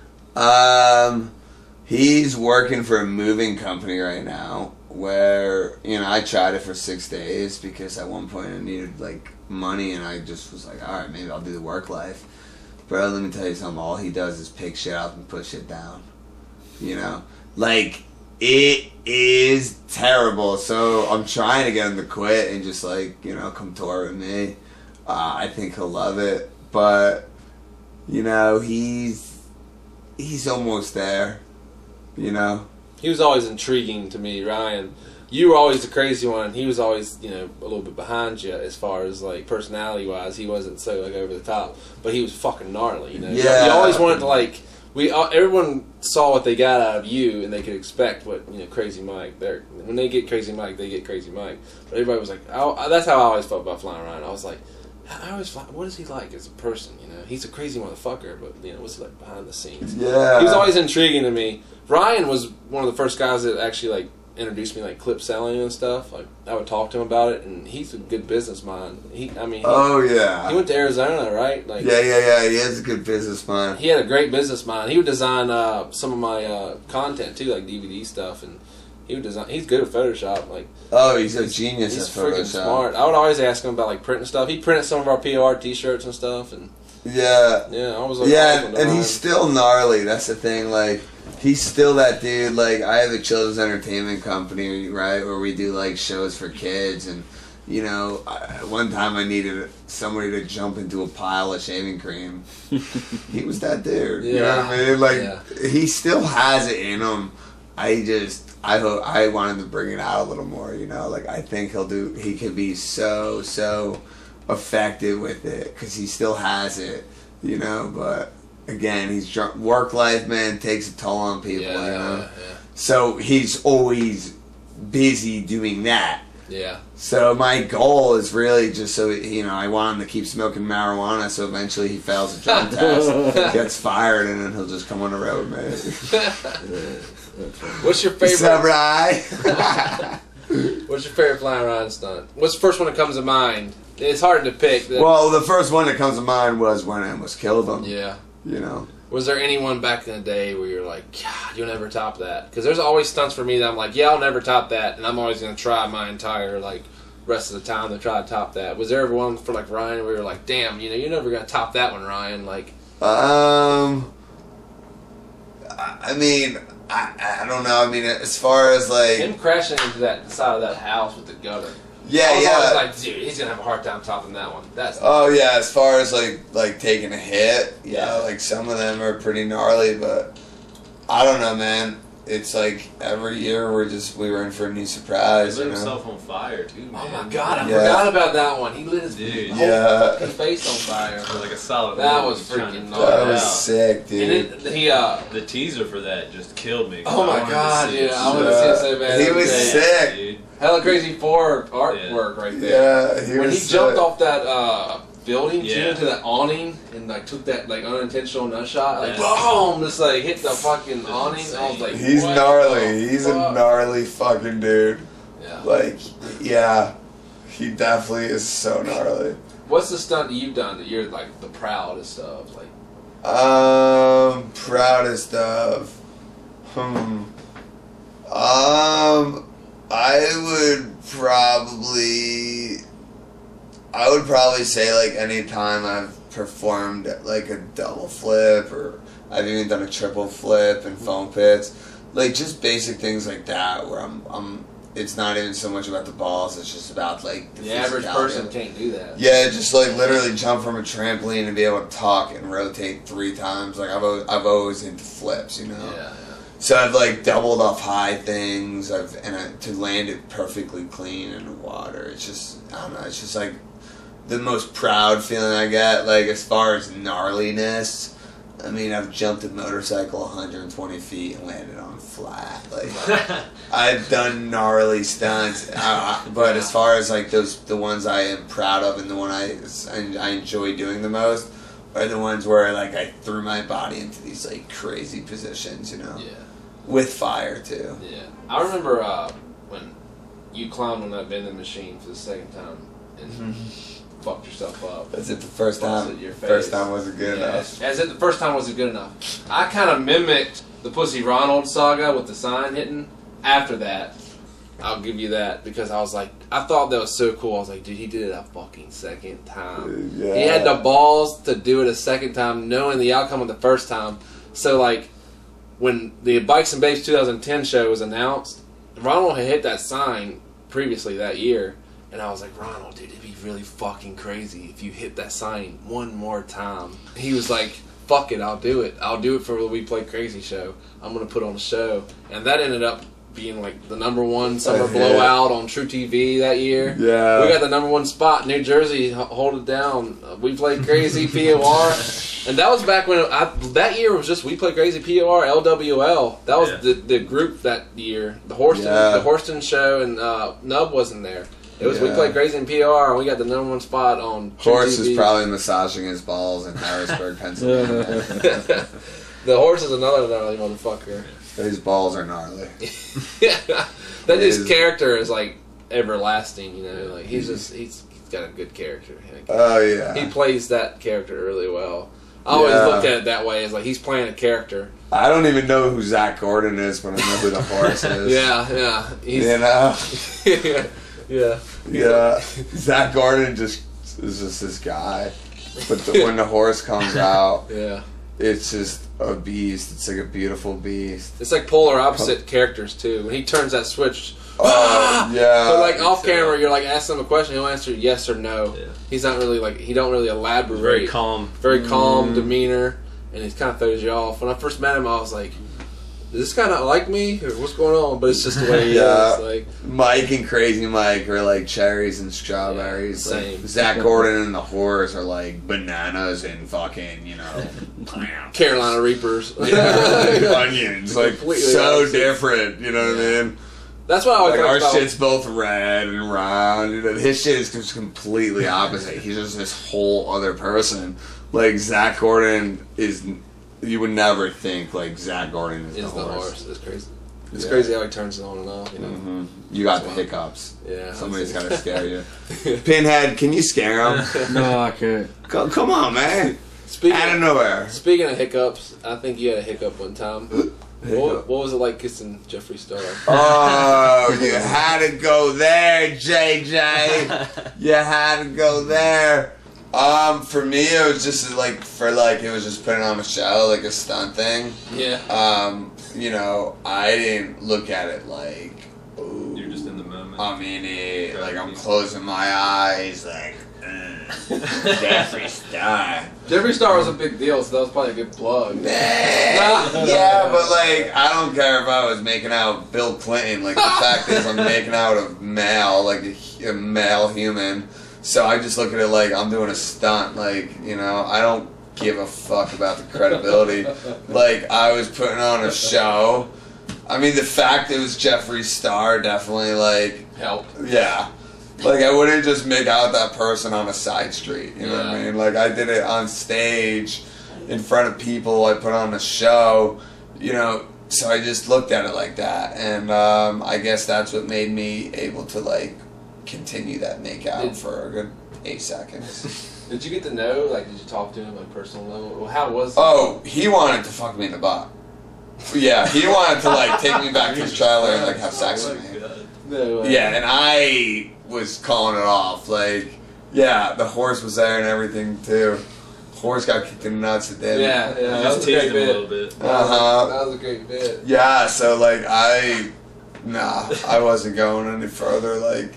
Um, he's working for a moving company right now, where you know I tried it for six days because at one point I needed like money, and I just was like, all right, maybe I'll do the work life. Bro, let me tell you something. All he does is pick shit up and put shit down. You know, like it is terrible. So I'm trying to get him to quit and just like you know come tour with me. Uh, I think he'll love it, but you know he's he's almost there. You know. He was always intriguing to me, Ryan. You were always the crazy one, and he was always, you know, a little bit behind you as far as like personality wise. He wasn't so like over the top, but he was fucking gnarly. You know, Yeah. You always wanted to like we uh, everyone saw what they got out of you, and they could expect what you know, Crazy Mike. They're when they get Crazy Mike, they get Crazy Mike. But everybody was like, I, that's how I always felt about flying around. I was like, I always fly, what is he like as a person? You know, he's a crazy motherfucker, but you know, what's he like behind the scenes? Yeah. He was always intriguing to me. Ryan was one of the first guys that actually like introduced me like clip selling and stuff. Like I would talk to him about it, and he's a good business mind. He, I mean, he, Oh yeah. he went to Arizona, right? Like Yeah, yeah, yeah. He is a good business mind. he had a great business mind. He would design uh, some of my uh, content too, like D V D stuff, and he would design. He's good at Photoshop. Like Oh, he's a genius he's at freaking Photoshop. smart. I would always ask him about like printing stuff. He printed some of our P O R T-shirts and stuff, and Yeah. yeah, I was like, Yeah, open and to he's mine. still gnarly. That's the thing. Like, he's still that dude. Like, I have a children's entertainment company, right, where we do like shows for kids, and you know, I, one time I needed somebody to jump into a pile of shaving cream. He was that dude. You know what I mean? Like, Yeah. he still has it in him. I just, I hope, I want him to bring it out a little more. You know, like I think he'll do. He could be so so effective with it because he still has it. You know, but again, he's drunk. Work life, man, takes a toll on people. Yeah, you know, yeah, yeah. so he's always busy doing that. Yeah. So my goal is really just so, you know, I want him to keep smoking marijuana so eventually he fails a drug test, gets fired, and then he'll just come on the road, man. What's your What's up, favorite? Rye? What's your favorite flying around stunt? What's the first one that comes to mind? It's hard to pick. The- Well, the first one that comes to mind was when I almost killed him. yeah. You know. Was there anyone back in the day where you're like, God, you'll never top that? Because there's always stunts for me that I'm like, yeah, I'll never top that, and I'm always gonna try my entire like rest of the time to try to top that. Was there ever one for like Ryan where you're like, damn, you know, you're never gonna top that one, Ryan? Like, Um, I I mean, I, I don't know. I mean, as far as like, him crashing into that side of that house with the gutter. yeah, I was yeah. always like, dude, he's gonna have a hard time topping that one. That's Oh yeah, as far as like like taking a hit, yeah, Yeah. like some of them are pretty gnarly, but I don't know, man. It's like every year we're just we were in for a new He surprise, lit you know. himself on fire too, man. Oh my God, I Yeah. forgot about that one. He lit his Dude. whole Yeah. fucking face on fire. For like a solid. That minute, was he's trying to freaking talk That it was out. sick, dude. And then he, uh, The teaser for that just killed me. 'cause Oh I my wanted to God, see dude, it I wanted to see it so bad. He was Yeah. sick. dude. Hella Crazy four artwork right there. Yeah, he when was he jumped sick. off that uh, building too, Yeah. into that awning and like took that like unintentional nut shot, like Yeah. boom, just like hit the fucking That's awning. I was like, He's what gnarly. the He's a fuck? gnarly fucking dude. Yeah. Like, yeah, he definitely is so gnarly. What's the stunt that you've done that you're like the proudest of? Like, Um, proudest of, hmm. Um, I would probably, I would probably say like any time I've performed like a double flip or I've even done a triple flip and foam pits, like just basic things like that where I'm, I'm. It's not even so much about the balls. It's just about like the, the average physicality person of it. can't do that. Yeah, just like literally jump from a trampoline and be able to talk and rotate three times. Like I've always, I've always into flips, you know. Yeah, yeah. So I've like doubled off high things. I've and I, to land it perfectly clean in the water. It's just I don't know. It's just like the most proud feeling I get. Like as far as gnarliness, I mean I've jumped a motorcycle one hundred twenty feet and landed on flat. Like I've done gnarly stunts, uh, but as far as like those, the ones I am proud of and the one I I enjoy doing the most are the ones where like I threw my body into these like crazy positions, you know, Yeah. with fire too. Yeah, I remember uh, when you climbed on that vending machine for the second time and fucked yourself up. That's it. The first Busted time, your face. first time wasn't good Yeah, enough. As it the first time wasn't good enough. I kind of mimicked the Pussy Ronald saga with the sign hitting. After that, I'll give you that because I was like, I thought that was so cool. I was like, dude, he did it a fucking second time. Yeah. He had the balls to do it a second time, knowing the outcome of the first time. So like, when the Bikes and Babes twenty ten show was announced, Ronald had hit that sign previously that year, and I was like, Ronald, dude, it'd be really fucking crazy if you hit that sign one more time. He was like, fuck it, I'll do it. I'll do it for the We Play Crazy show. I'm gonna put on a show, and that ended up being like the number one summer A hit. blowout on True T V that year. Yeah. We got the number one spot. New Jersey, h- hold it down. Uh, We Play Crazy, P O R. And that was back when, I, that year was just We Play Crazy, P O R, L W L. That was Yeah. the, the group that year. The Horston, Yeah. the Horston show, and uh, Nub wasn't there. It was We Yeah. Play Crazy and P O R, and we got the number one spot on True Horse T V. is probably massaging his balls in Harrisburg, Pennsylvania. The Horse is another gnarly motherfucker. His balls are gnarly. yeah, that his His- character is like everlasting. You know, like he's just he's, he's got a good character. Like, Oh yeah. he plays that character really well. I always Yeah. look at it that way, as like he's playing a character. I don't even know who Zach Gordon is, but I know who the horse is. Yeah, yeah, he's, You know. yeah, yeah. Yeah. Zach Gordon just is just this guy, but the, when the horse comes out, Yeah. it's just a beast. It's like a beautiful beast. It's like polar opposite characters too. When he turns that switch, Oh yeah. but like off so. camera, you're like asking him a question, he'll answer yes or no. Yeah. He's not really like he don't really elaborate. Very calm. very calm Mm. demeanor, and he kind of throws you off. When I first met him, I was like, "Does this guy not like me? Or what's going on?" But it's just the way he Yeah. is. Like, Mike and Crazy Mike are like cherries and strawberries. Yeah, like same. Zach Gordon and the horse are like bananas and fucking, you know, Carolina Reapers. yeah, onions. Like Completely so opposite. different. You know what I mean? That's what I always Like like our about. shit's both red and round. You know, his shit is just completely opposite. He's just this whole other person. Like Zach Gordon is. You would never think like Zach Gordon is, Is the, the horse. horse? It's crazy. It's Yeah. crazy how he turns it on and off. You know. hmm You got the hiccups. Yeah. Somebody's got that's to it. scare you. Pinhead, can you scare him? No, I can't. Co- Come on, man. Speaking Out of of, nowhere. speaking of hiccups, I think you had a hiccup one time. What, what was it like kissing Jeffree Star? Oh, you had to go there, J J. You had to go there. Um, for me, it was just like for like it was just putting on a show, like a stunt thing. Yeah. Um, you know, I didn't look at it like, ooh, You're just in the moment. I'm in it. Like I'm closing my eyes, like. Uh, Jeffree Star. Jeffree Star was a big deal, so that was probably a good plug. Yeah, but like, I don't care if I was making out with Bill Clinton. Like, the fact is, I'm making out a male, like a, a male human. So I just look at it like I'm doing a stunt. Like, you know, I don't give a fuck about the credibility. Like, I was putting on a show. I mean, the fact it was Jeffree Star definitely, like, Help. yeah. Like, I wouldn't just make out that person on a side street, you know what I Yeah. mean? Like, I did it on stage, in front of people, I put on a show, you know, so I just looked at it like that, and um, I guess that's what made me able to, like, continue that make out Did- for a good eight seconds. Did you get to know, like, did you talk to him on a personal level? Well, how was Oh, he wanted to fuck me in the butt. Yeah, he wanted to, like, take me back to his trailer and, like, have sex with me. No, uh, Yeah, and I was calling it off. Like, yeah, the horse was there and everything too. Horse got kicked in the nuts at the end. Yeah, yeah, that Just was a great teased him a bit. little bit. That was, Uh-huh. that was a great bit. Yeah, so like I, nah, I wasn't going any further. Like,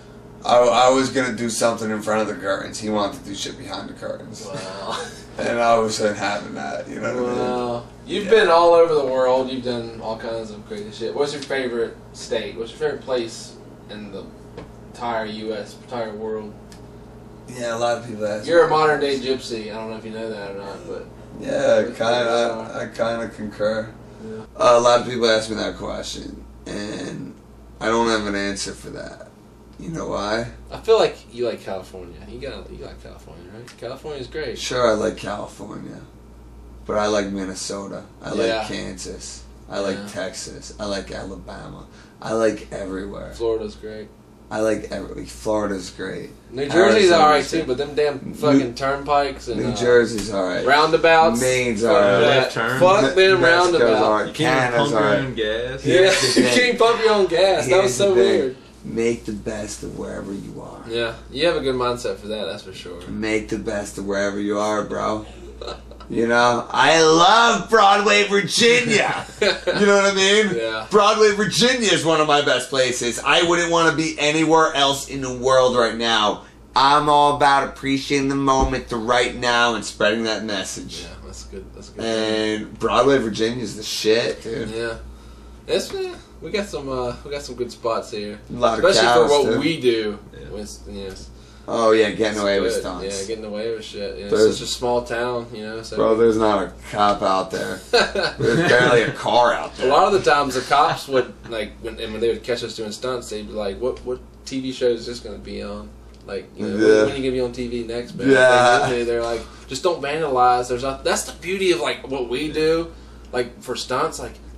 I, I was gonna do something in front of the curtains. He wanted to do shit behind the curtains, Wow. and I wasn't having that. You know what I mean? Wow. You've Yeah. been all over the world. You've done all kinds of crazy shit. What's your favorite state? What's your favorite place in the entire U S, entire world? Yeah, a lot of people ask. You're a me. modern day gypsy. I don't know if you know that or not, but Yeah, kind of. I, I kind of concur. Yeah. Uh, a lot of people ask me that question, and I don't have an answer for that. You know why? I feel like you like California. You got you like California, right? California's great. Sure, I like California, but I like Minnesota. I Yeah. like Kansas. I like Yeah. Texas. I like Alabama. I like everywhere. Florida's great. I like every. Florida's great. New Jersey's Arizona's alright great. too, but them damn fucking turnpikes and New uh, Jersey's alright. roundabouts. Maine's fuck alright. that. Left turn. Fuck them Mexico's roundabouts. alright. You can't even Canada's pump your alright. own gas. Yeah, Here's the you thing. can't pump your own gas. That was Here's so the thing. weird. Make the best of wherever you are. Yeah, you have a good mindset for that. That's for sure. Make the best of wherever you are, bro. You know, I love Broadway, Virginia. You know what I mean? Yeah. Broadway, Virginia is one of my best places. I wouldn't want to be anywhere else in the world right now. I'm all about appreciating the moment, the right now, and spreading that message. Yeah, that's good. That's good. And Broadway, Virginia is the shit, dude. Yeah, it's uh, we got some uh, we got some good spots here, A lot of especially cows, for what too. we do. Yeah. With, yes, Oh yeah, getting it's away with good. stunts. Yeah, getting away with shit. You know, There's- it's such a small town, you know. So Bro, there's not a cop out there. There's barely a car out a there. lot of the times the cops would like when and when they would catch us doing stunts, they'd be like, "What what T V show is this going to be on?" Like, you know, Yeah. when, when you gonna be on T V next, man? Yeah. They, they're like, just don't vandalize. There's not, that's the beauty of like what we do. Like for stunts, like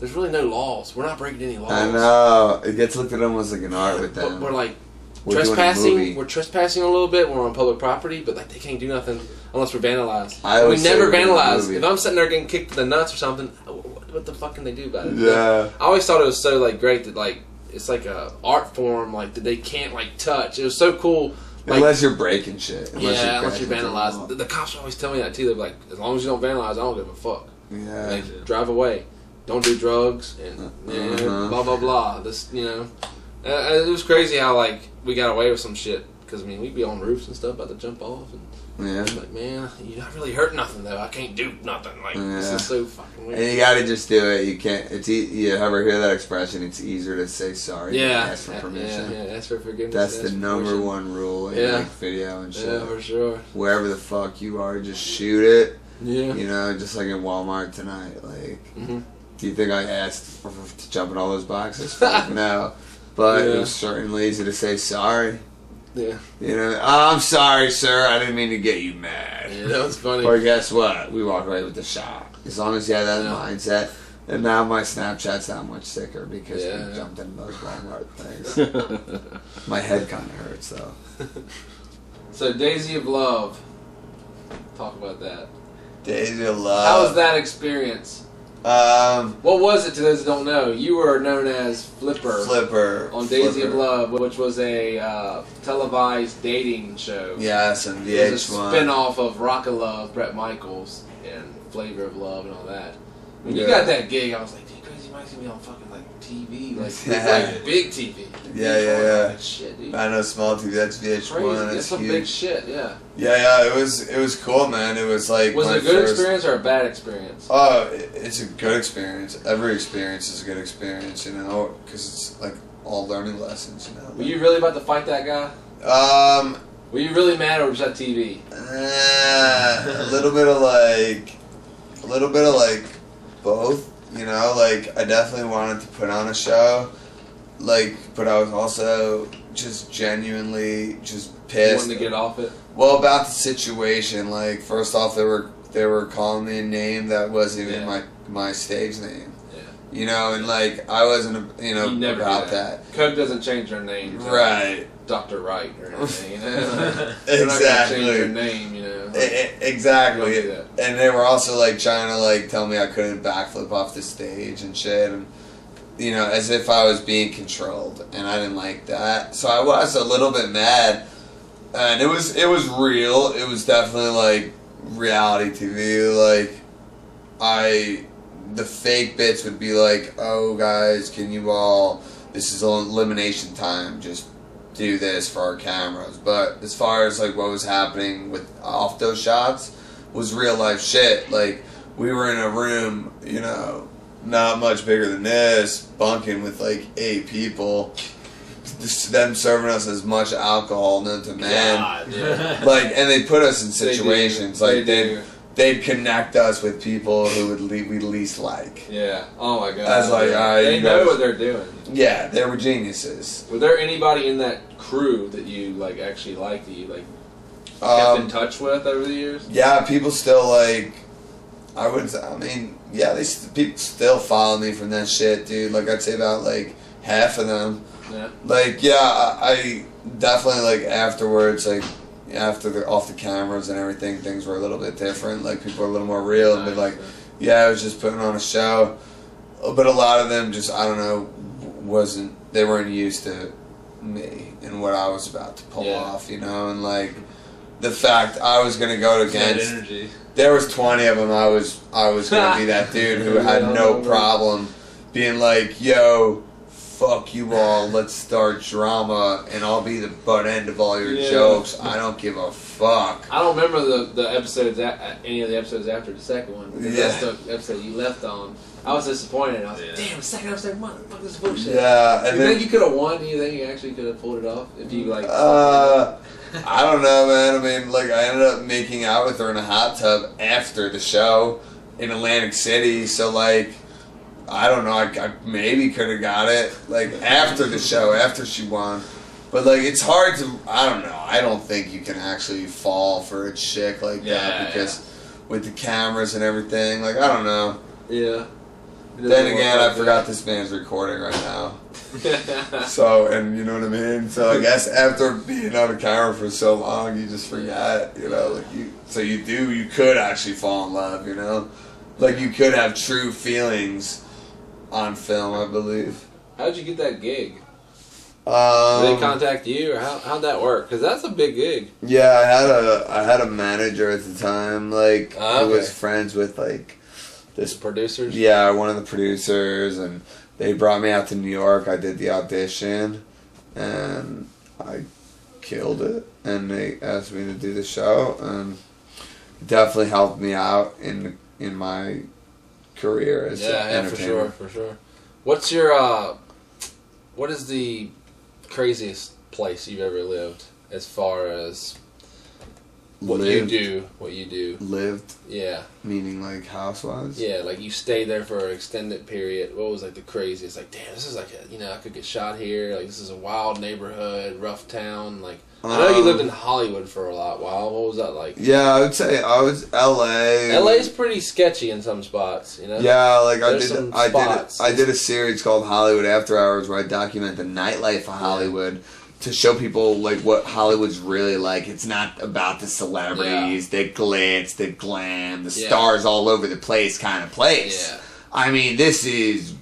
there's really no laws. We're not breaking any laws. I know. It gets looked at almost like an art with But them. we're like We're doing a trespassing. movie. We're trespassing a little bit. We're on public property, but like they can't do nothing unless we're vandalized. I we always say never we're doing a vandalize. movie. If I'm sitting there getting kicked in the nuts or something, what, what the fuck can they do about it? Yeah. I always thought it was so like great that like it's like a art form like that they can't like touch. It was so cool. Like, Unless you're breaking shit. Unless yeah, unless you're crashing through vandalized. the The, wall. the cops always tell me that too. They're like, as long as you don't vandalize, I don't give a fuck. Yeah. Like, drive away. Don't do drugs and you know, Uh-huh. blah blah blah. This, you know, uh, it was crazy how like we got away with some shit. Because I mean, we'd be on roofs and stuff, about to jump off, and Yeah. I'm like, man, you're not really hurt nothing though. I can't do nothing. Like this Yeah. is so fucking weird. And you gotta just do it. You can't. It's e- you ever hear that expression? It's easier to say sorry yeah, than ask for yeah, permission. yeah, yeah, ask for forgiveness. That's ask the for number permission. one rule in Yeah. like video and shit. Yeah, for sure. Wherever the fuck you are, just shoot it. Yeah. You know, just like in Walmart tonight. Like, hmm do you think I asked for, for, to jump in all those boxes? Fuck no. But Yeah. it was certainly easy to say sorry. Yeah. You know, oh, I'm sorry, sir. I didn't mean to get you mad. Yeah, that was funny. Or guess what? We walked away with the shop. As long as you have that Yeah. mindset. And now my Snapchat's that much sicker because Yeah. we jumped in those Walmart things. My head kind of hurts though. So Daisy of Love. Talk about that. Days of love. How was that experience? Um, What was it to those who don't know? You were known as Flipper Flipper on Daisy Flipper. of Love, which was a uh, televised dating show. Yes, and It was V a H one. spin-off of Rock of Love, Bret Michaels, and Flavor of Love and all that. When you Yeah. got that gig, I was like, dude, Crazy Mike's gonna be on fucking like T V, like, Yeah. like big T V. Yeah, yeah, yeah. Like, shit, dude. I know small T V. That's V H one. Crazy. That's That's some huge. big shit, yeah. Yeah, yeah. It was it was cool, man. It was like Was my it a good first- experience or a bad experience? Oh, it- it's a good experience. Every experience is a good experience, you know, because it's like all learning lessons, you know. Were you really about to fight that guy? Um, Were you really mad or was that T V? eh, a little bit of like, a little bit of like both, you know. Like I definitely wanted to put on a show, like, but I was also just genuinely just pissed. Wanting to get off it? Well, about the situation, like first off, they were they were calling me a name that wasn't even Yeah. my my stage name. Yeah. You know, and like I wasn't, you know, You never do about that. that. Coke doesn't change their name. to Right. Doctor Wright or anything, you know? They're not gonna Exactly. change their name, you know? E- e- exactly. Don't do that. And they were also like trying to like tell me I couldn't backflip off the stage and shit, and you know, as if I was being controlled, and I didn't like that. So I was a little bit mad, and it was it was real. It was definitely like reality T V. Like I, the fake bits would be like, "Oh guys, can you all? This is elimination time. Just do this for our cameras." But as far as like what was happening with off those shots was real life shit. Like we were in a room, you know, not much bigger than this, bunking with like eight people. Just them serving us as much alcohol known to man. God, yeah. Like, and they put us in They do. situations They like they do. they'd connect us with people who would le- we least like. Yeah. Oh my god. I was like, Yeah. all right, they you know guys- what they're doing. Yeah, they were geniuses. Was there anybody in that crew that you like actually liked that you like kept in Um, touch with over the years? yeah, people still like. I would. I mean, yeah, they st- people still follow me from that shit, dude. Like I'd say about like half of them. Yeah. Like, yeah, I, I definitely like afterwards, like after the off the cameras and everything, things were a little bit different. Like people were a little more real and be like, yeah, I was just putting on a show. But a lot of them just, I don't know, wasn't they weren't used to me and what I was about to pull Yeah. off, you know, and like the fact I was gonna go That against. energy. There was twenty of them. I was I was gonna be that dude who had no problem being like, "Yo, fuck you all. Let's start drama, and I'll be the butt end of all your Yeah. jokes. I don't give a fuck." I don't remember the, the episodes, a, any of the episodes after the second one. Because Yeah. That's the episode you left on. I was disappointed. I was like, Yeah. damn, the second episode, motherfucker, this is bullshit. Yeah, Do and you think then you could have won? Do you think you actually could have pulled it off? If you, like... uh, I don't know, man. I mean, like I ended up making out with her in a hot tub after the show in Atlantic City. So like, I don't know. I, I maybe could have got it like after the show, after she won. But like, it's hard to. I don't know. I don't think you can actually fall for a chick like Yeah, that because with the cameras and everything. Like, I don't know. Yeah. Then again, I forgot this man's recording right now. So, and you know what I mean? So I guess after being on the camera for so long, you just forget, you know, like you, so you do, you could actually fall in love, you know? Like you could have true feelings on film, I believe. How'd you get that gig? Um, Did they contact you, or how, how'd that work? Because that's a big gig. Yeah, I had a, I had a manager at the time, like, Oh, who was okay. friends with, like, this Producers? Yeah, one of the producers, and they brought me out to New York. I did the audition, and I killed it. And they asked me to do the show, and it definitely helped me out in in my career as Yeah, an yeah, for entertainer. sure, for sure. What's your, uh, what is the craziest place you've ever lived as far as what Lived, you do, what you do? lived, Yeah. meaning like house-wise. Yeah, like you stayed there for an extended period. What was like the craziest? Like, damn, this is like a, you know, I could get shot here. Like, this is a wild neighborhood, rough town. Like, I know you Um, lived in Hollywood for a lot while. What was that like? Yeah, I would say I was L A. L A's pretty sketchy in some spots, you know? Yeah, like I There's did. some I did. spots. A, I did a series called Hollywood After Hours where I document the nightlife of Hollywood to show people like what Hollywood's really like. It's not about the celebrities, the glitz, the glam, the Yeah. stars all over the place kind of place. Yeah. I mean, this is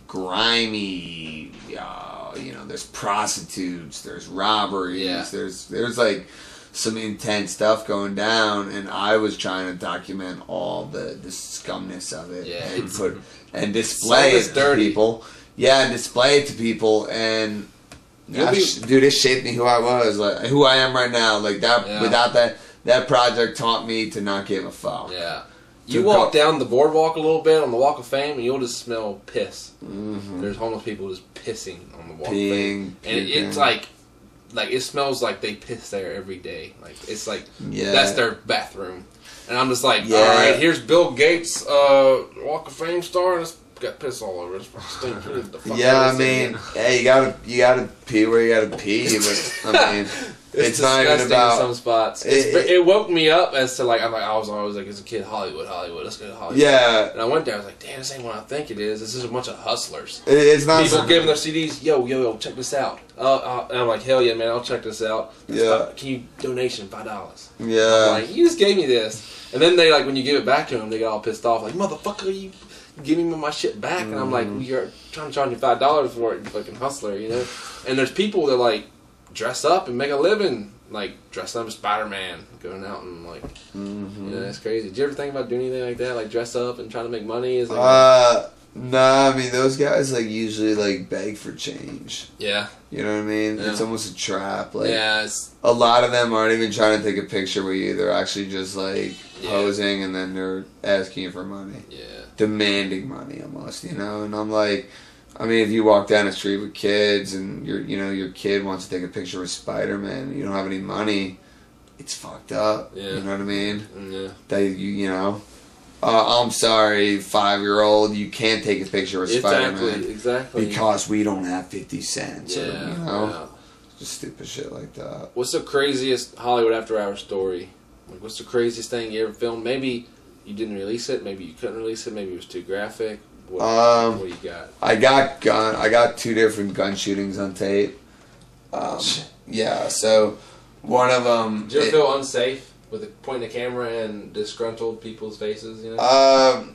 grimy. Uh, you know, there's prostitutes, there's robberies, Yeah. there's there's like some intense stuff going down, and I was trying to document all the, the scumness of it Yeah, and it's- put and display Some it is to dirty. people. Yeah, and display it to people, and You'll that be- sh- dude, it shaped me who I was, like who I am right now. Like that, Yeah. without that, that project taught me to not give a fuck. Yeah. To You go- walk down the boardwalk a little bit on the Walk of Fame, and you'll just smell piss. Mhm. There's homeless people just pissing on the Walk of Peeing, Fame, and it, puking. it's like, like it smells like they piss there every day. Like it's like Yeah. that's their bathroom, and I'm just like, Yeah. all right, here's Bill Gates, uh, Walk of Fame star, and it's got piss all over. It's fucking stink. The fuck Yeah, out I of this mean, thing. hey, you gotta you gotta pee where you gotta pee, but I mean, it's, not even disgusting about. in some spots. it- It's, it- it, woke me up as to like I'm like I was always like as a kid Hollywood, Hollywood, let's go to Hollywood. Yeah, And I went there. I was like, damn, this ain't what I think it is. This is a bunch of hustlers. it, it's not. People so- giving their C Ds. Yo, yo, yo, check this out. Uh, uh, and I'm like, hell yeah, man, I'll check this out. Yeah. Can you donation five dollars? Yeah. I'm like, you just gave me this. And then they like when you give it back to them, they get all pissed off. Like, motherfucker, you give me my shit back. And I'm like, Mm-hmm. we are trying to charge you five dollars for it, you fucking hustler, you know. And there's people that like dress up and make a living, like dressing up as Spider Man, going out and like, Mhm. you know, that's crazy. Did you ever think about doing anything like that, like dress up and trying to make money? Is like, Uh, nah, I mean those guys like usually like beg for change. yeah, You know what I mean? Yeah. It's almost a trap. Like yeah, it's, a lot of them aren't even trying to take a picture with you. They're actually just like Yeah. posing, and then they're asking you for money, yeah. demanding money almost. You know, and I'm like, I mean, if you walk down the street with kids and your you know your kid wants to take a picture with Spider Man, and you don't have any money, it's fucked up. Yeah. You know what I mean? Yeah. That you you know. Uh, I'm sorry, five year old, you can't take a picture with Spider Man Exactly, exactly. because we don't have fifty cents. yeah, Or, you know, yeah. just stupid shit like that. What's the craziest Hollywood After Hours story? Like, what's the craziest thing you ever filmed? Maybe you didn't release it. Maybe you couldn't release it. Maybe it was too graphic. What, Um, what do you got? I got gun. I got two different gun shootings on tape. Um, yeah, so one of them. Did you ever feel unsafe with it pointing the camera in disgruntled people's faces? You know. Um,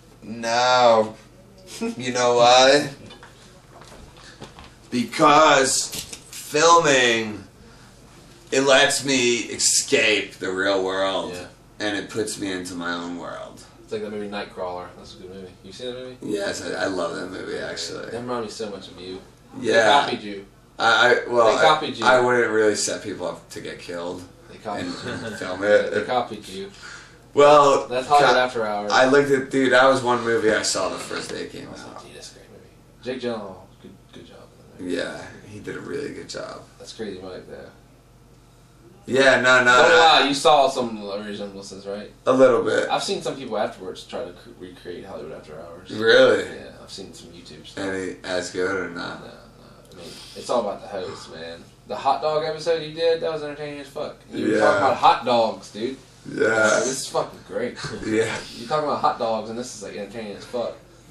no. You know why? Because filming, it lets me escape the real world, yeah. and it puts me into my own world. It's like that movie Nightcrawler. That's a good movie. You seen that movie? Yes, I, I love that movie actually. That reminded me so much of you. They Yeah, copied you. I, I well, They copied you. I, I wouldn't really set people up to get killed They copied and you. film They it. copied you. Well, That's Hollywood co- After Hours. I looked at dude. That was one movie I saw the first day it came Oh, out. dude, that's a great movie. Jake Gyllenhaal, good, good job. in that movie. Yeah, he did a really good job. That's crazy, Mike. There. Yeah, no, no, Don't no lie, you saw some resemblances, right? a little bit. I've seen some people afterwards try to cre- recreate Hollywood After Hours. Really? Yeah, I've seen some YouTube stuff. Any as good or No, not? no. I mean, it's all about the host, man. The hot dog episode you did, that was entertaining as fuck. You were Yeah. talking about hot dogs, dude. Yeah, This is fucking great. yeah, You're talking about hot dogs, and this is like entertaining as fuck.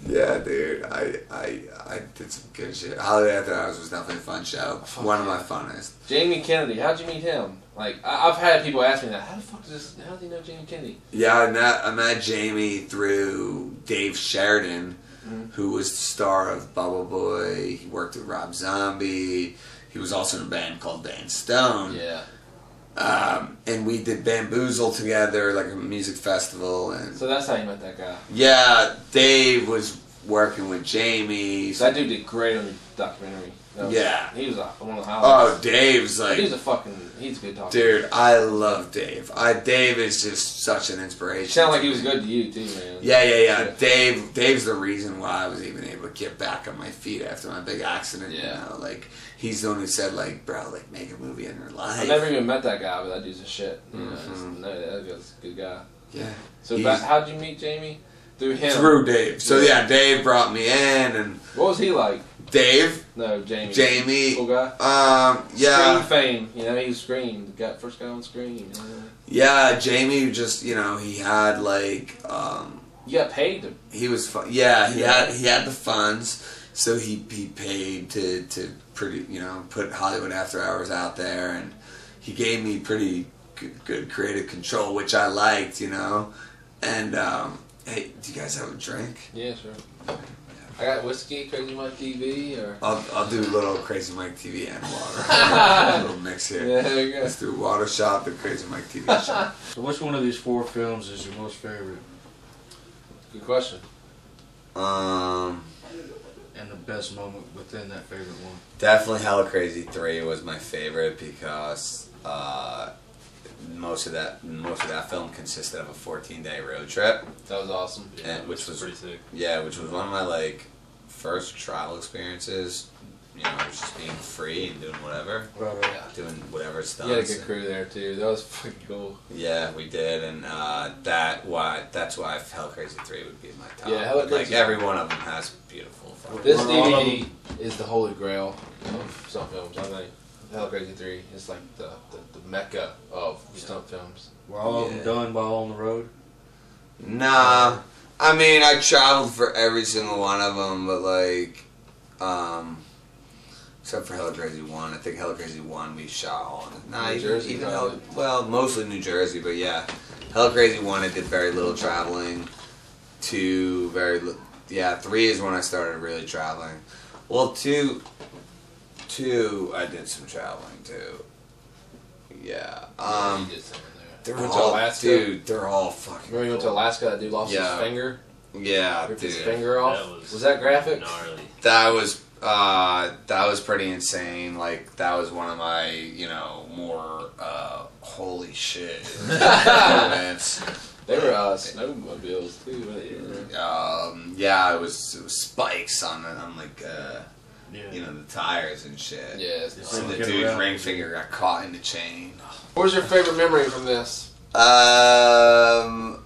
Yeah, dude. I, I I did some good shit. Holiday After Hours was definitely a fun show. Fuck One of yeah. my funnest. Jamie Kennedy, how'd you meet him? Like, I, I've had people ask me that. How the fuck does this? How do you know Jamie Kennedy? Yeah, I met, I met Jamie through Dave Sheridan, Mhm. who was the star of Bubble Boy. He worked with Rob Zombie. He was also in a band called Dan Stone. Yeah. Um, and we did Bamboozle together, like a music festival. And So that's how you met that guy. yeah, Dave was working with Jamie. So That dude did great on your documentary. That was- Yeah. He was a, one of the oh, highlights. Dave's That like, dude's a fucking. He's a good talker. dude, I love Dave. I Dave is just such an inspiration. He sounded like to he was me. good to you too, man. Yeah, yeah, yeah. Yeah. Dave, Dave's the reason why I was even able to get back on my feet after my big accident. Yeah. You know, like he's the one who said, like, bro, like make a movie in your life. I've never even met that guy, but that dude's a shit. You know, Mhm. just- no, that guy's a good guy. Yeah. So He's- back, how'd you meet Jamie? Through him. Through Dave. So Yeah. yeah, Dave brought me in, and What was he like? Dave, No, Jamie. Jamie, Cool guy. um, yeah, Scream fame. You know, he was Scream. The guy, first guy on Scream. You, know? yeah. Jamie just, you know, he had like, um, You got paid to. he was, fu- yeah, he Yeah. had he had the funds, so he he paid to to pretty, you know, put Hollywood After Hours out there, and he gave me pretty good, good creative control, which I liked, you know, and um, hey, do you guys have a drink? Yeah, sure. I got whiskey, Crazy Mike T V, or. I'll I'll do a little Crazy Mike T V and water, a little mix here. Yeah, there you go. Let's do water shot, the Crazy Mike T V shot. So which one of these four films is your most favorite Good question. Um, and the best moment within that favorite one? definitely Hella Crazy three was my favorite because uh, most of that most of that film consisted of a fourteen day road trip, That was awesome. Yeah, and which was pretty sick. yeah, which was one of my like first travel experiences. You know, just being free and doing whatever, Right, Yeah. doing whatever You had a stunts. good crew there too. That was fucking cool. Yeah, we did, and uh, that why that's why Hell Crazy three would be my top. Yeah, Hella But, like Crazy- every one of them has beautiful. fucking- This Were all of D V D is the holy grail of stunt films. I think Hell Crazy three is like the, the, the mecca of stunt films. Were all of Yeah. them done while on the road? Nah, I mean I traveled for every single one of them, but like, um, except for Hell Crazy one, I think Hell Crazy one we shot on. Nah, New even, Jersey, even probably. Hell, well, mostly New Jersey, but yeah, Hell Crazy one I did very little traveling. Two very li- yeah, three is when I started really traveling. Well, two, two I did some traveling too. Yeah, um. You did something there. They're Went to all, Alaska. dude. They're all fucking. Remember you went to cool. Alaska? That dude lost Yeah. his finger. Yeah, Ripped dude. his finger off. That was was that graphic? Gnarly. That was uh, that was pretty insane. Like that was one of my, you know, more uh, holy shit moments. They were uh, snowmobiles too. Weren't they? Um, yeah, it was, it was spikes on on like uh, Yeah. you know, the tires and shit. Yeah. it's Just And gnarly. the Get dude's around. ring finger got caught in the chain. What was your favorite memory from this? Um.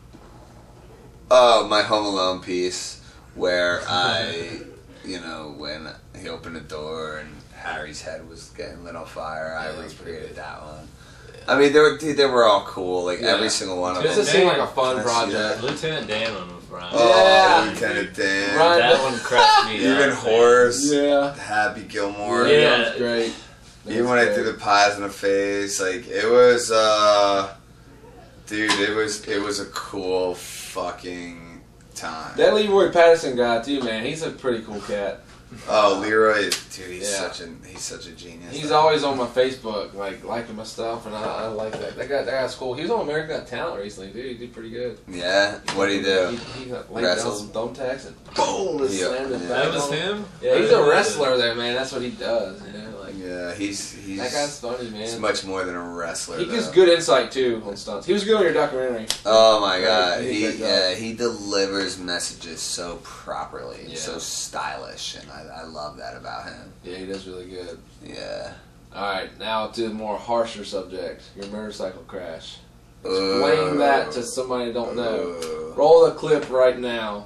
Oh, my Home Alone piece where I, you know, when he opened the door and Harry's head was getting lit on fire, Yeah, I that's pretty recreated good. that one. I mean, they were dude, they were all cool. Like Yeah. every single one of This them. just seemed like a fun Can I see project. Lieutenant Dan on was Brian. Oh, Yeah. Lieutenant Dan. Right. That one cracked me Even up. Horace. Yeah. Happy Gilmore. Yeah. That was great. That Even was when I great. threw the pies in the face, like it was, uh, dude, it was it was a cool fucking time. That Leroy Patterson guy too, man. He's a pretty cool cat. Oh, Leroy, dude, he's Yeah. such a he's such a genius. He's always on my Facebook, like liking my stuff, and I, I like that. That guy, that guy's cool. He was on American Got Talent recently, dude. He did pretty good. Yeah, what do you do? He, he got laid down Wrestle? some thumbtacks and boom, just Yeah. slammed his Yeah. back. That was on him. him? Yeah, he's a wrestler there, man. That's what he does. You know, like Yeah, he's he's that guy's funny, man. he's much more than a wrestler. He gives though. good insight too on stunts. He was good on your documentary. Oh my Right, god, he did a he great job. yeah he delivers messages so properly, and Yeah. so stylish, and I, I love that about him. Yeah, he does really good. Yeah. All right, now to a more harsher subject: your motorcycle crash. Explain Uh, that to somebody that don't know. uh, Roll the clip right now.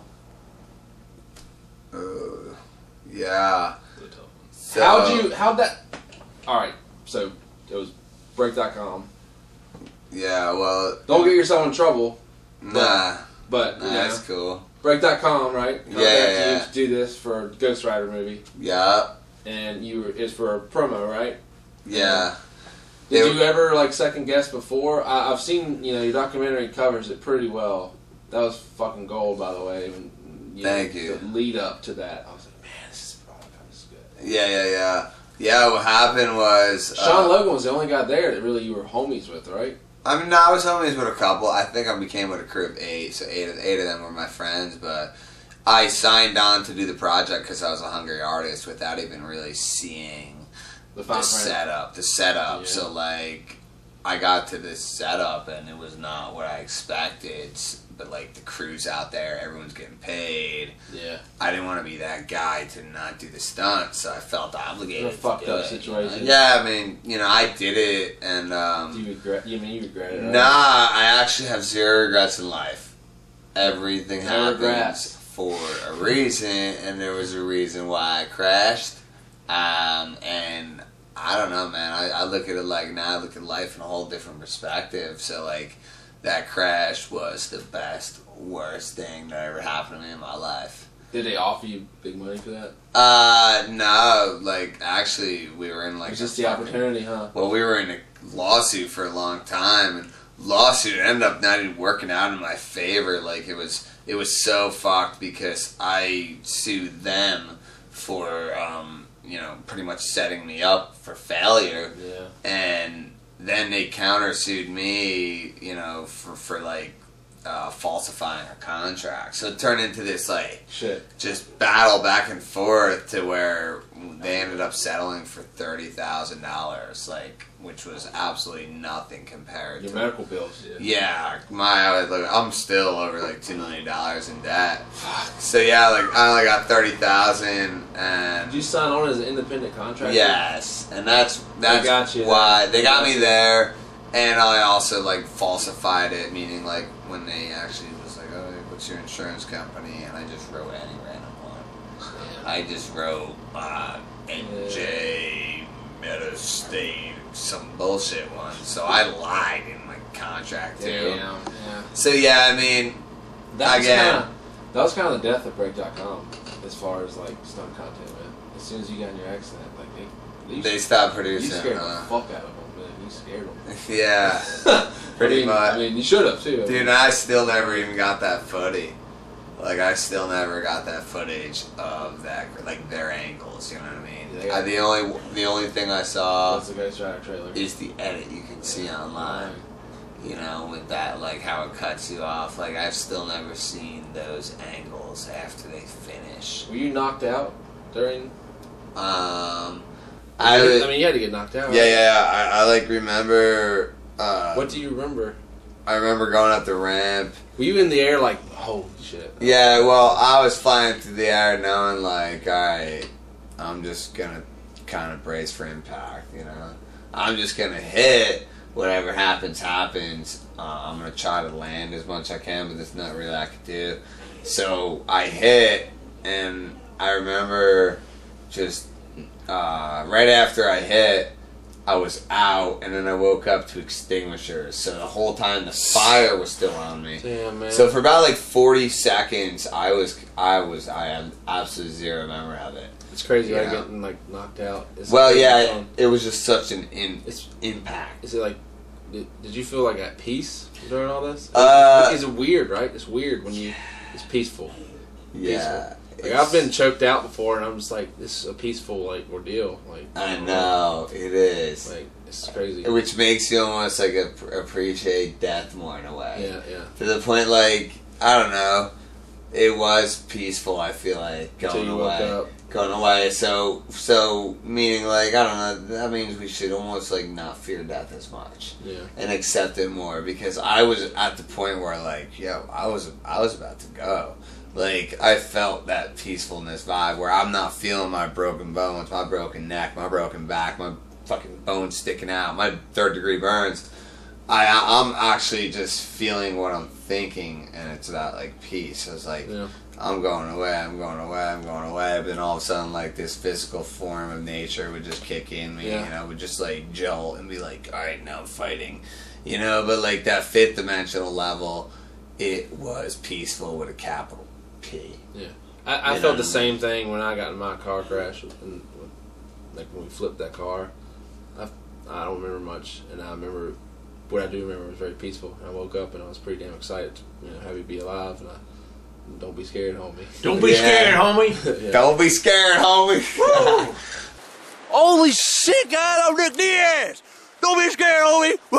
uh, yeah. So, How'd you? How'd that? All right, so it was break dot com. Yeah, well, Don't get yourself in trouble, nah, but you nah, know, that's cool. Break dot com, right? Yeah, Contacted yeah, you yeah. to do this for Ghost Rider movie, Yeah, and you were, it's for a promo, right? yeah. Did It- you ever like second guess before? I, I've seen you know your documentary covers it pretty well. That was fucking gold, by the way. When, you Thank know, you. The lead up to that, I was like, man, this is, oh my God, this is good. Yeah, yeah, yeah. Yeah, what happened was... Sean uh, Logan was the only guy there that really you were homies with, right? I mean, no, I was homies with a couple. I think I became with a crew of eight, so eight of, eight of them were my friends, but I signed on to do the project because I was a hungry artist without even really seeing The the fine print. setup. The setup. Yeah. So, like, I got to this setup and it was not what I expected, but, like, the crew's out there, everyone's getting paid. Yeah. I didn't want to be that guy to not do the stunt, so I felt obligated. It's a fucked to do up it, situation. you know? Yeah, I mean, you know, I did it, and um, Do you regret? You mean you regret it? Right? nah, I actually have zero regrets in life. Everything No happens regrets. for a reason, and there was a reason why I crashed. Um, and I don't know, man. I, I look at it like now. I look at life in a whole different perspective. So, like, that crash was the best, worst thing that ever happened to me in my life. Did they offer you big money for that? Uh, no, like, actually, we were in, like, It was just a the fucking- opportunity, huh? Well, we were in a lawsuit for a long time, and lawsuit ended up not even working out in my favor. Like, it was, it was so fucked because I sued them for, um, you know, pretty much setting me up for failure, Yeah. and then they countersued me, you know, for, for like, uh, falsifying a contract. So it turned into this, like, Shit. just battle back and forth to where they ended up settling for thirty thousand dollars, like, which was absolutely nothing compared Your to. medical bills. Yeah. Yeah, my like, I'm still over like two million dollars in debt. So yeah, like I only got thirty thousand, and Did you sign on as an independent contractor? yes, and that's that's got you why there. they got me there, and I also like falsified it, meaning like when they actually was like, oh, what's your insurance company, and I just wrote any random one. I just wrote uh, N J Metastate, some bullshit one. So I lied in my contract too. Damn. Yeah. So yeah, I mean, That was Again. kinda, that was kind of the death of Break dot com as far as like stunt content went. As soon as you got in your accident, like they, you, they stopped you producing. scared huh? the fuck out of them, man. You scared them. Yeah, pretty I mean, much. I mean, you should have too. I Dude, mean, I still never even got that footage. Like, I still never got that footage of that, like their angles. You know what I mean? Yeah, they got- I, the only the only thing I saw that's the Ghost Rider trailer. is the edit you can see online. You know, with that, like how it cuts you off. Like, I've still never seen those angles after they finish. Were you knocked out during? Um, I, I, mean, you had to get knocked out. yeah, right? yeah. I, I like remember. Uh, What do you remember? I remember going up the ramp. Were you in the air like, holy shit? Yeah, well, I was flying through the air knowing, like, alright, I'm just gonna kind of brace for impact, you know? I'm just gonna hit, whatever happens, happens. Uh, I'm gonna try to land as much as I can, but there's not really I could do. So I hit, and I remember just uh, right after I hit, I was out, and then I woke up to extinguishers. So the whole time the fire was still on me. Damn, man. So for about like forty seconds, I was, I was, I had absolutely zero memory of it. it's crazy, you right? know. Getting like knocked out. It's Well, like, yeah, um, it, it was just such an in, It's- impact. Is it like? Did, did you feel like at peace during all this? Uh, Is it weird, right? It's weird when you. It's peaceful. Yeah, Like it's- I've been choked out before, and I'm just like, this is a peaceful like ordeal. Like I know it is, Like it's crazy. which makes you almost like a, appreciate death more in a way. Yeah, yeah. To the point, like I don't know, it was peaceful. I feel like Until going you woke away. up. Going away, so so meaning like I don't know. That means we should almost like not fear death as much Yeah. and accept it more, because I was at the point where like yo, I was I was about to go. Like I felt that peacefulness vibe where I'm not feeling my broken bones, my broken neck, my broken back, my fucking bones sticking out, my third degree burns. I I'm actually just feeling what I'm thinking, and it's that like peace. I was like. Yeah. I'm going away, I'm going away, I'm going away. But then all of a sudden, like, this physical form of nature would just kick in me, Yeah. you know, would just, like, jolt and be like, alright, now I'm fighting. You know, but, like, that fifth dimensional level, it was peaceful with a capital pee. I, I You felt know. the same thing when I got in my car crash, and like when we flipped that car. I, I don't remember much, and I remember what I do remember was very peaceful. And I woke up and I was pretty damn excited, to, you know, have you be alive, and I don't be scared, homie. Don't be Yeah. scared, homie. Yeah. Don't be scared, homie. Holy shit, God, I'm Nick Diaz! Don't be scared, homie! Woo!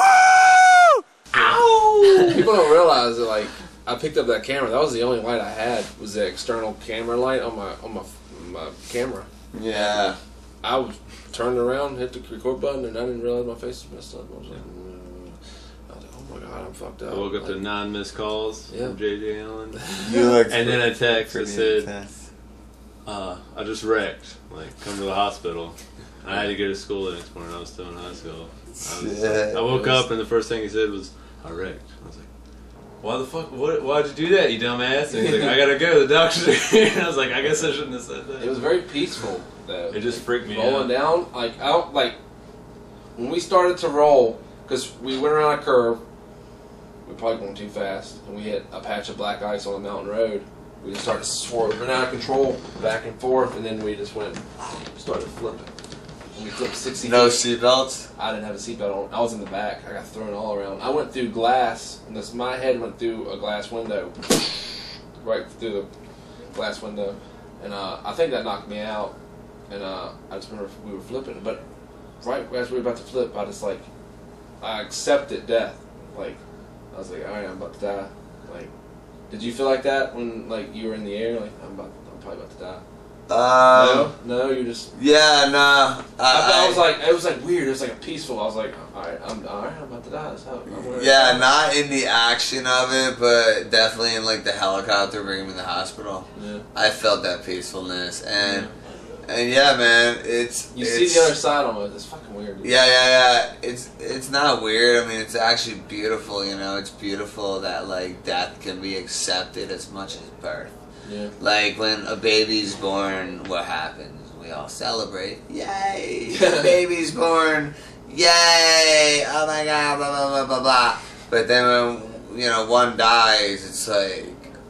Ow! People don't realize that, like, I picked up that camera. That was the only light I had, was the external camera light on my on my my camera. Yeah. I was turned around, hit the record button, and I didn't realize my face was messed up. I was like, mm. I was like, oh my god, I'm fucked up. I woke up like, to nine missed calls Yeah. from J J Allen. You look And then a text that pretty said, intense. uh, I just wrecked. Like, come to the hospital. I had to go to school the next morning. I was still in high school. I, was, Yeah. I woke up and the first thing he said was, I wrecked. I was like, why the fuck? What, why'd you do that, you dumbass? And he's like, I gotta go. The doctor's here. And I was like, I guess I shouldn't have said that. It was very peaceful, though. It just freaked me rolling out. down, like I don't like when we started to roll, because we went around a curve. We were probably going too fast, and we hit a patch of black ice on the mountain road. We just started swerving out of control, back and forth, and then we just went, started flipping. And we flipped sixty. No feet. seatbelts? I didn't have a seatbelt on. I was in the back. I got thrown all around. I went through glass, and this my head went through a glass window, right through the glass window, and uh, I think that knocked me out. And uh, I just remember we were flipping, but right as we were about to flip, I just like I accepted death. Like I was like, all right, I'm about to die. Like, did you feel like that when like you were in the air? Like I'm about, I'm probably about to die. Um, no, no, you just. yeah, nah. I, I, I was like, it was like weird. It was like a peaceful. I was like, all right, I'm all right. I'm about to die. That's how. I'm gonna yeah, die. not in the action of it, but definitely in like the helicopter bringing me to the hospital. Yeah. I felt that peacefulness, and and yeah, man, it's You it's, see the other side almost. It's fucking weird. Dude. Yeah, yeah, yeah. It's it's not weird. I mean, it's actually beautiful. You know, it's beautiful that like death can be accepted as much as birth. Yeah. Like when a baby's born, what happens? We all celebrate. Yay! The baby's born. Yay! Oh my god! Blah blah blah blah blah. But then when you know one dies, it's like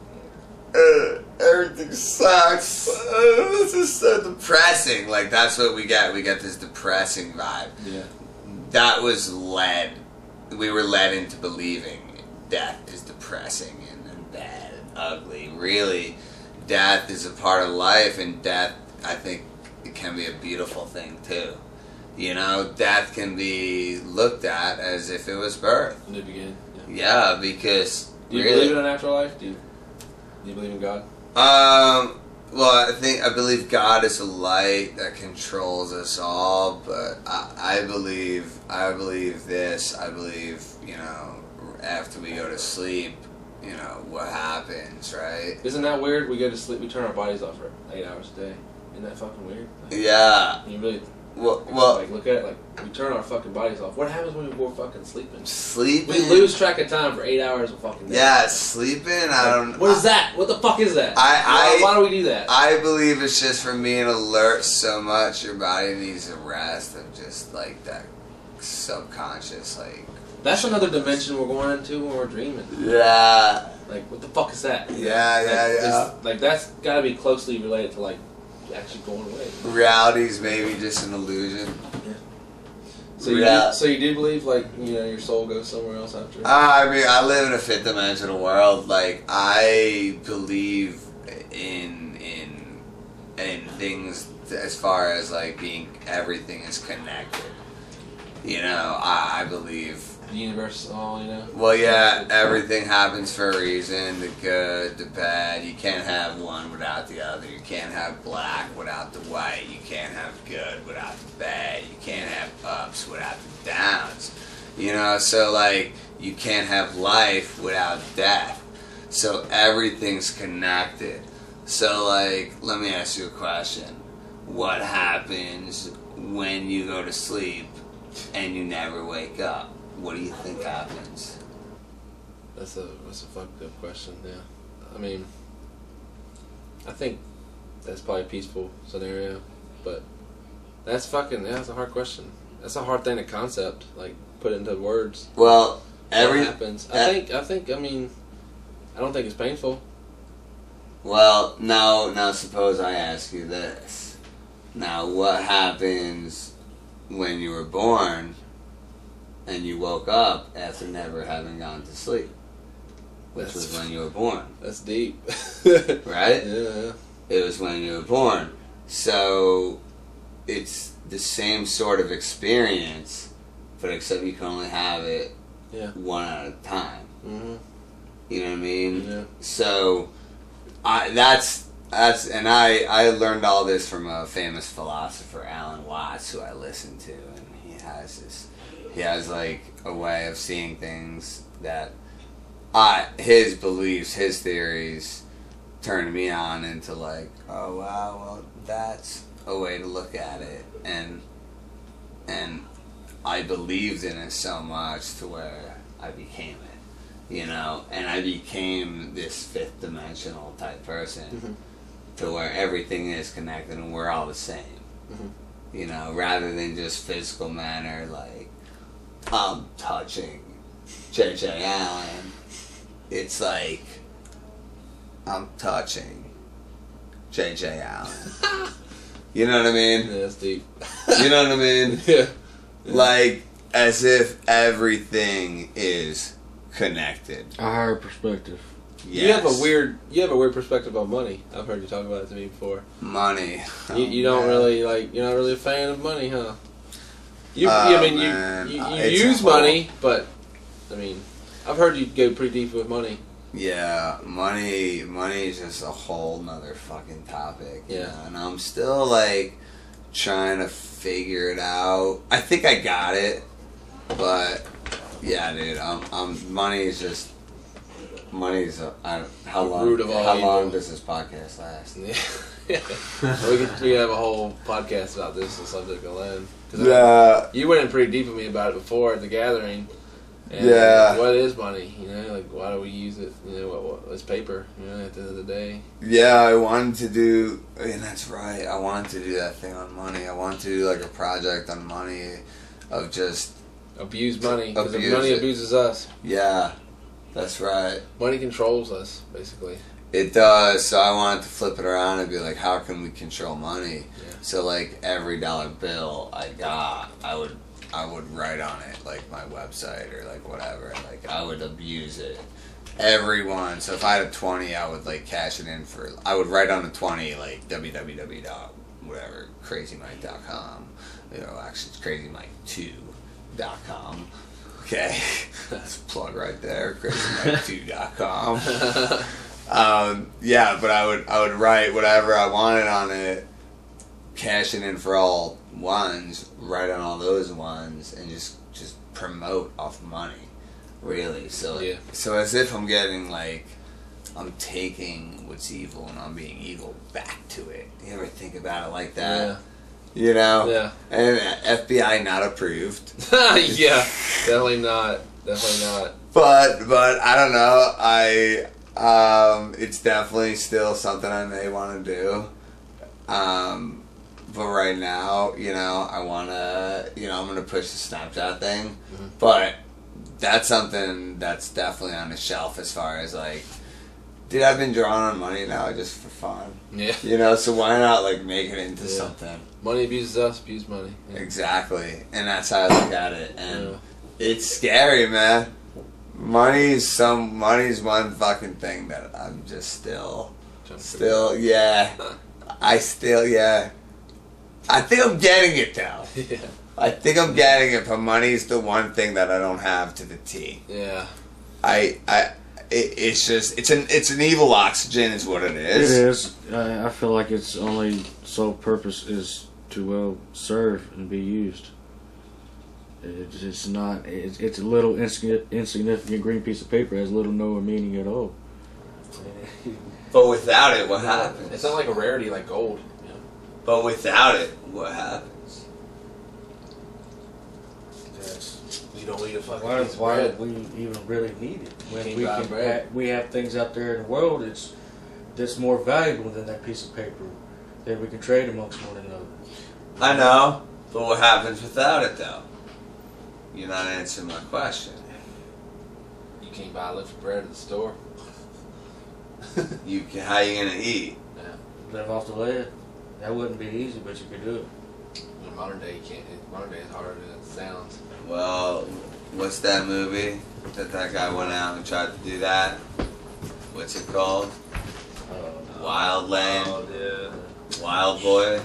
uh, everything sucks. Uh, this is so depressing. Like that's what we get. We get this depressing vibe. Yeah. That was led. We were led into believing death is depressing and, and bad and ugly. Really, death is a part of life, and death, I think, it can be a beautiful thing too. You know, death can be looked at as if it was birth. In the beginning. Yeah. Yeah, because Do you really, believe in an afterlife? Do you? Do you believe in God? Um, well, I think I believe God is a light that controls us all, but I, I believe I believe this. I believe you know after we go to sleep, you know what happens, right? Isn't that weird? We go to sleep. We turn our bodies off for eight hours a day. Isn't that fucking weird? Like, Yeah. you really Well, well, like look at it. Like we turn our fucking bodies off. What happens when we're fucking sleeping? sleeping. We lose track of time for eight hours of fucking day. Yeah, sleeping. I don't. What is that? What the fuck is that? I- I- why, why do we do that? I believe it's just from being alert so much. Your body needs a rest of just like that subconscious, like. That's another dimension we're going into when we're dreaming. Yeah. Like, what the fuck is that? Yeah, yeah, Like, yeah. it's- Like, that's got to be closely related to, like, actually going away. Reality's maybe just an illusion. So you, Yeah. do, so you do believe, like, you know, your soul goes somewhere else after? Uh, I mean, I live in a fifth dimensional world. Like, I believe in in in things as far as like being everything is connected. You know, I, I believe. The universe, all, you know? Well, yeah, everything happens for a reason. The good, the bad. You can't have one without the other. You can't have black without the white. You can't have good without the bad. You can't have ups without the downs. You know, so like, you can't have life without death. So everything's connected. So like, let me ask you a question. What happens when you go to sleep and you never wake up? What do you think happens? That's a that's a fucked up question. Yeah, I mean, I think that's probably a peaceful scenario, but that's fucking yeah. That's a hard question. That's a hard thing to concept, like put into words. Well, every what happens? I eh, think I think I mean, I don't think it's painful. Well, now, now suppose I ask you this. Now, what happens when you were born and you woke up after never having gone to sleep? Which That's- was when you were born, That's deep. right? Yeah. It was when you were born. So, it's the same sort of experience, but except you can only have it Yeah. one at a time. Mm-hmm. You know what I mean? Yeah. So, I that's that's and I I learned all this from a famous philosopher, Alan Watts, who I listen to, and he has this he has like a way of seeing things that I his beliefs, his theories turned me on into like, oh wow, well that's a way to look at it, and and I believed in it so much to where I became it, you know, and I became this fifth dimensional type person Mhm. to where everything is connected and we're all the same, Mhm. you know, rather than just physical manner, like I'm touching J J Allen. It's like I'm touching J J Allen. You know what I mean? Yeah, that's deep. You know what I mean? Yeah. Like, as if everything is connected. A higher perspective. Yes. You have a weird, you have a weird perspective on money. I've heard you talk about it to me before. money. You, Oh, you don't man. really like. You're not really a fan of money, huh? You, Oh, I mean, man. you, you, you It's a use whole- money, but I mean, I've heard you go pretty deep with money. Yeah, money. Money is just a whole nother fucking topic. you Yeah. know, and I'm still like trying to figure it out. I think I got it, but yeah, dude. I'm. I'm money is just. Money is. A, I, how long? Root of all how long evil. does this podcast last? Yeah. we could we could have a whole podcast about this, the subject alone. 'Cause I- Yeah. you went in pretty deep with me about it before at the gathering. And Yeah. What is money? You know, like why do we use it? You know, what, what it's paper. You know, at the end of the day. Yeah, I wanted to do, and that's right. I wanted to do that thing on money. I wanted to do like a project on money, of just Abuse money because Abuse money it. abuses us. yeah, that's right. Money controls us, basically. It does. So I wanted to flip it around and be like, how can we control money? Yeah. So like every dollar bill I got, I would I would write on it like my website or like whatever. Like I would abuse it. Everyone. So if I had a twenty, I would like cash it in for. I would write on the twenty like www dot whatever crazy mike dot com. You know, actually it's crazy mike two dot com. Okay, that's a plug right there. crazy mike two dot com. Um, yeah, but I would I would write whatever I wanted on it, cash it in for all ones, write on all those ones, and just just promote off money, really. So Yeah. so as if I'm getting like I'm taking what's evil and I'm being evil back to it. You ever think about it like that? Yeah. You know? Yeah. And F B I not approved. Yeah. Definitely not. Definitely not. But but I don't know. I um, it's definitely still something I may want to do. Um, but right now, you know, I want to. You know, I'm gonna push the Snapchat thing. Mm-hmm. But that's something that's definitely on the shelf as far as like. Dude, I've been drawing on money now just for fun. Yeah. You know, so why not like make it into Yeah. something? Money abuses us. Abuse money. Yeah. Exactly, and that's how I look at it, and Yeah. it's scary, man. Money's some money's one fucking thing that I'm just still, Trying to figure still, yeah. I still, yeah. I think I'm getting it though. it out. Yeah. I think I'm getting it, but money's the one thing that I don't have to the T. Yeah. I, I, it, it's just, it's an, it's an evil oxygen, is what it It is. is. I, I feel like its only sole purpose is to well serve and be used. It's it's not. It's, it's a little insigni- insignificant green piece of paper. Has little no meaning at all. But without it, what happens? It's not like a rarity like gold. You know? But without it, what happens? Because you don't need a fucking Why, piece of why bread. do we even really need it when Can't we buy can bread. ha- we have things out there in the world that's that's more valuable than that piece of paper that we can trade amongst one another. I know, but what happens without it, though? You're not answering my question. You can't buy a loaf of bread at the store. you how you gonna eat? Live off the lead. That wouldn't be easy, but you could do it. In modern day, you can't. Modern day is harder than it sounds. Well, what's that movie that that guy went out and tried to do that? What's it called? Uh, Wildland. Oh, yeah. Wild Boy.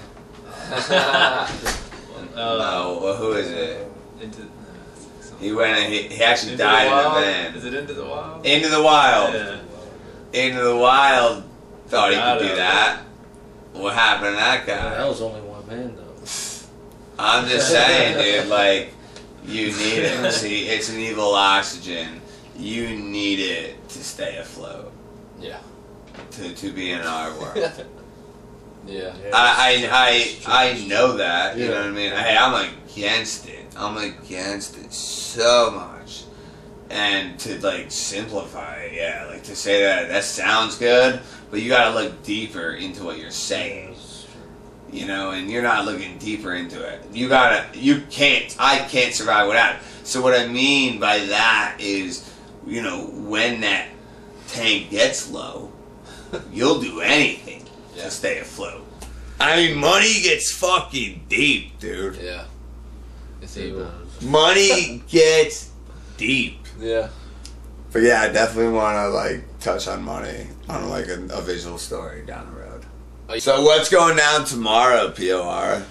Uh, No, well, who is it? Into, He went and he, he actually Into died the Wild? in the van. Is it Into the Wild? Into the Wild. Yeah. Into the Wild. Thought he Got could do it. that. What happened to that that guy? was only one man, though. I'm just saying, dude, like, you need it. See, it's an evil oxygen. You need it to stay afloat. Yeah. To, to be in our world. Yeah. I, I, I, I know that, you Yeah. know what I mean? Hey, I'm against it. I'm against it so much. And to, like, simplify it, yeah, like, to say that, that sounds good, but you gotta look deeper into what you're saying. You know, and you're not looking deeper into it. You gotta, you can't, I can't survive without it. So what I mean by that is, you know, when that tank gets low, you'll do anything Yeah. to stay afloat. I mean, money gets fucking deep, dude. Yeah. It's evil. Money gets deep. Yeah. But yeah, I definitely want to like touch on money on like a, a visual story down the road. So what's going down tomorrow, P O R?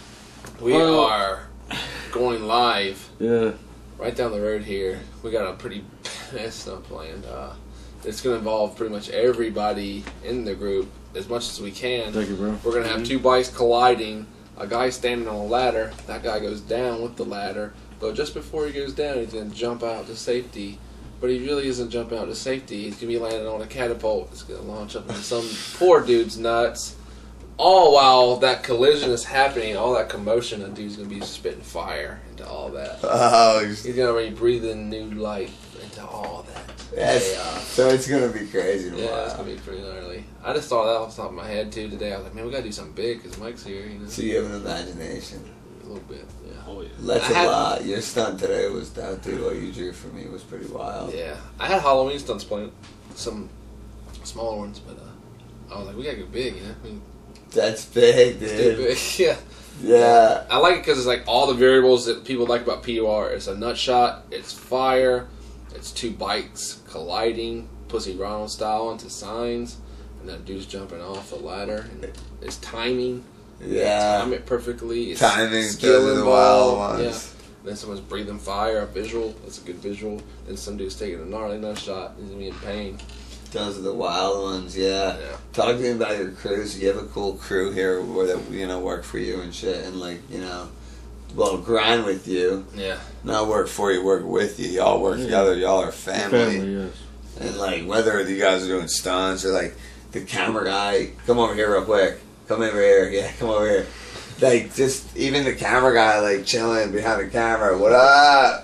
We Well- are going live Yeah. right down the road here. We got a pretty bad stuff planned. Uh, it's going to involve pretty much everybody in the group as much as we can. Thank you, bro. We're going to have two bikes colliding. A guy standing on a ladder. That guy goes down with the ladder. But just before he goes down, he's going to jump out to safety. But he really isn't jumping out to safety. He's going to be landing on a catapult. It's going to launch up into some poor dude's nuts. All while that collision is happening, all that commotion, the dude's going to be spitting fire into all that. Oh, He's going to be breathing new life into all that. yes. Yeah. So it's gonna be crazy tomorrow. Yeah, it's going to be pretty gnarly. I just thought that off the top of my head, too, today. I was like, man, we got to do something big because Mike's here, you know. So you have an imagination. A little bit, yeah. Oh, yeah. That's I a had- lot. Your stunt today was that dude. What you drew for me was pretty wild. Yeah. I had Halloween stunts planned. Some smaller ones, but uh, I was like, we got to go big, you know? I mean, That's big, do dude. big. Yeah. Yeah. I like it because it's like all the variables that people like about P O R. It's a nut shot, it's fire, it's two bikes colliding, Pussy Ronald style into signs, and that dude's jumping off the ladder. And it's timing. Yeah. Time it perfectly. It's Timing, skill those are the wild involved. ones. Yeah. Then someone's breathing fire, a visual. That's a good visual. Then some dude's taking a gnarly nut shot. He's gonna be in pain. Those are the wild ones, yeah. Yeah. Talk to me about your crews. You have a cool crew here where that you know work for you and shit, and like you know, well grind with you, Yeah. not work for you, work with you. Y'all work Yeah. together. Y'all are family. Family, yes. And like whether you guys are doing stunts or like the camera guy, come over here real quick. Come over here, yeah, come over here. Like just even the camera guy, like chilling behind the camera. What up?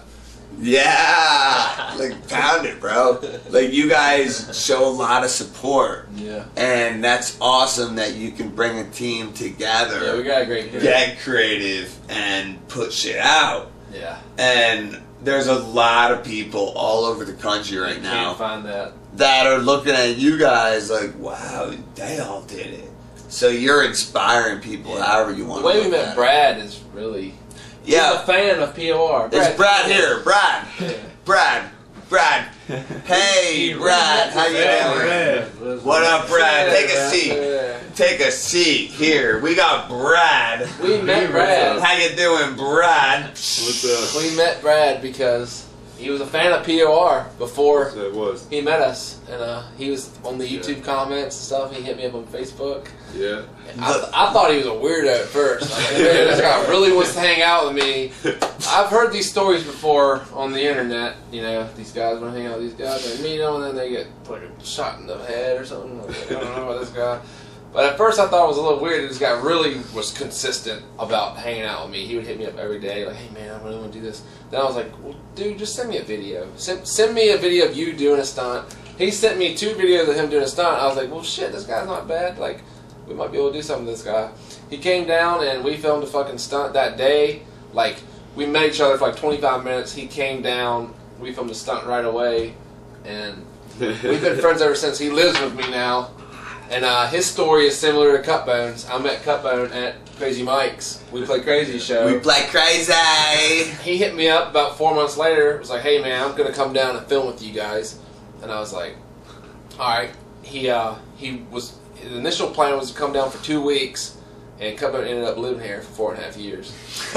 Yeah, like pound it, bro. Like you guys show a lot of support, Yeah. and that's awesome that you can bring a team together, Yeah, we got a great crew. get creative, and put shit out. Yeah. And there's a lot of people all over the country right You now can't find that. that are looking at you guys like, wow, they all did it. So you're inspiring people however you want The to way we look met at it. Brad is really. He's a Yeah, fan of P O R. it's Brad here. Brad. Yeah. Brad. Brad. Hey, Brad. How you doing? What up, Brad? Take a seat. Yeah. Take a seat here. We got Brad. We met Brad. How you doing, Brad? What's up? We met Brad because he was a fan of P O R before That was. he met us, and uh, he was on the YouTube comments and stuff. He hit me up on Facebook. Yeah. I, th- I thought he was a weirdo at first. I was like, man, this guy really wants to hang out with me. I've heard these stories before on the internet. You know, these guys want to hang out with these guys. They meet them, and then they get like a shot in the head or something. I, was like, I don't know about this guy. But at first I thought it was a little weird. This guy really was consistent about hanging out with me. He would hit me up every day, like, hey man, I really want to do this. Then I was like, well, dude, just send me a video. Send, send me a video of you doing a stunt. He sent me two videos of him doing a stunt. I was like, well, shit, this guy's not bad. Like, we might be able to do something with this guy. He came down and we filmed a fucking stunt that day. Like, we met each other for like twenty-five minutes. He came down. We filmed a stunt right away. And We've been friends ever since. He lives with me now. And uh, his story is similar to Cutbone's. I met Cutbone at Crazy Mike's. We play Crazy Show. We play Crazy. He hit me up about four months later. Was like, "Hey man, I'm gonna come down and film with you guys." And I was like, "All right." He uh, he was. The initial plan was to come down for two weeks, and Cutbone ended up living here for four and a half years.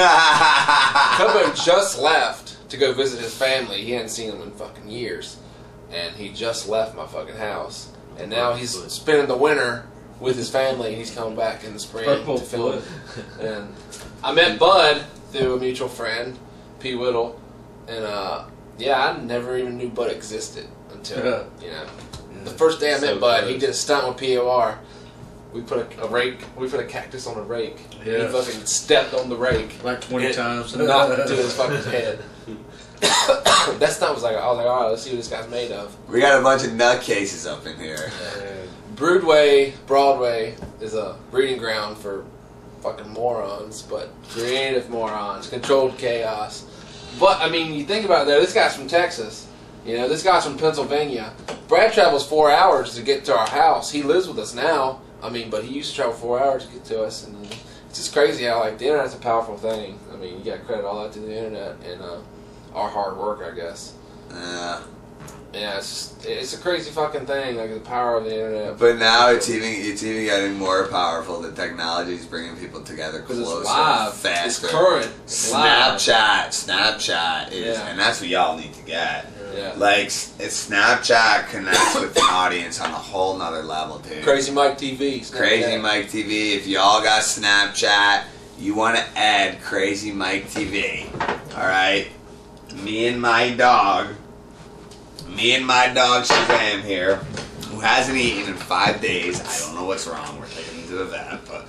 Cutbone just left to go visit his family. He hadn't seen them in fucking years, and he just left my fucking house. And now he's spending the winter with his family, and he's coming back in the spring Purple to film. And I met Bud through a mutual friend, P. Whittle, and uh, yeah, I never even knew Bud existed until you know the first day I met So Bud. close. He did a stunt with P O R. We put a, a rake. We put a cactus on a rake. Yeah. He fucking stepped on the rake. Like twenty and times. knocked it to his fucking head. That stunt was like, I was like, all right, let's see what this guy's made of. We got a bunch of nutcases up in here. Broadway, Broadway is a breeding ground for fucking morons, but creative morons, controlled chaos. But I mean, you think about that. This guy's from Texas. You know, this guy's from Pennsylvania. Brad travels four hours to get to our house. He lives with us now. I mean, but he used to travel four hours to get to us, and it's just crazy how like the internet's a powerful thing. I mean, you got to credit all that to the internet and uh, our hard work, I guess. Yeah. Yeah, it's just, it's a crazy fucking thing, like the power of the internet. But now it's even it's even getting more powerful. The technology is bringing people together Because closer, it's live, faster. it's current, it's live. Snapchat, Snapchat is, Yeah. and that's what y'all need to get. Yeah. Like, it's Snapchat connects with an audience on a whole nother level, dude. Crazy Mike T V. Snapchat. Crazy Mike T V. If y'all got Snapchat, you want to add Crazy Mike T V. All right, me and my dog, me and my dog Shazam here, who hasn't eaten in five days. I don't know what's wrong. We're taking him to the vet, but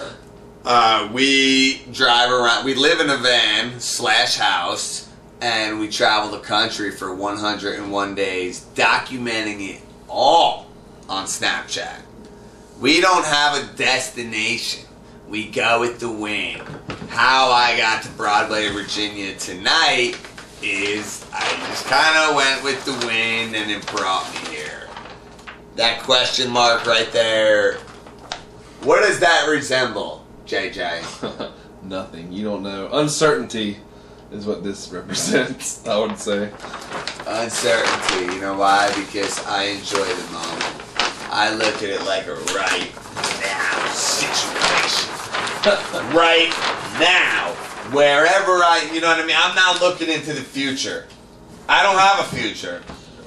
uh, we drive around. We live in a van slash house. And we travel the country for one hundred one days, documenting it all on Snapchat. We don't have a destination. We go with the wind. How I got to Broadway, Virginia tonight is I just kind of went with the wind and it brought me here. That question mark right there, what does that resemble, J J? Nothing. You don't know. Uncertainty is what this represents, I would say. Uncertainty. You know why? Because I enjoy the moment. I look at it like a right now situation. Right now. Wherever I, you know what I mean? I'm not looking into the future. I don't have a future.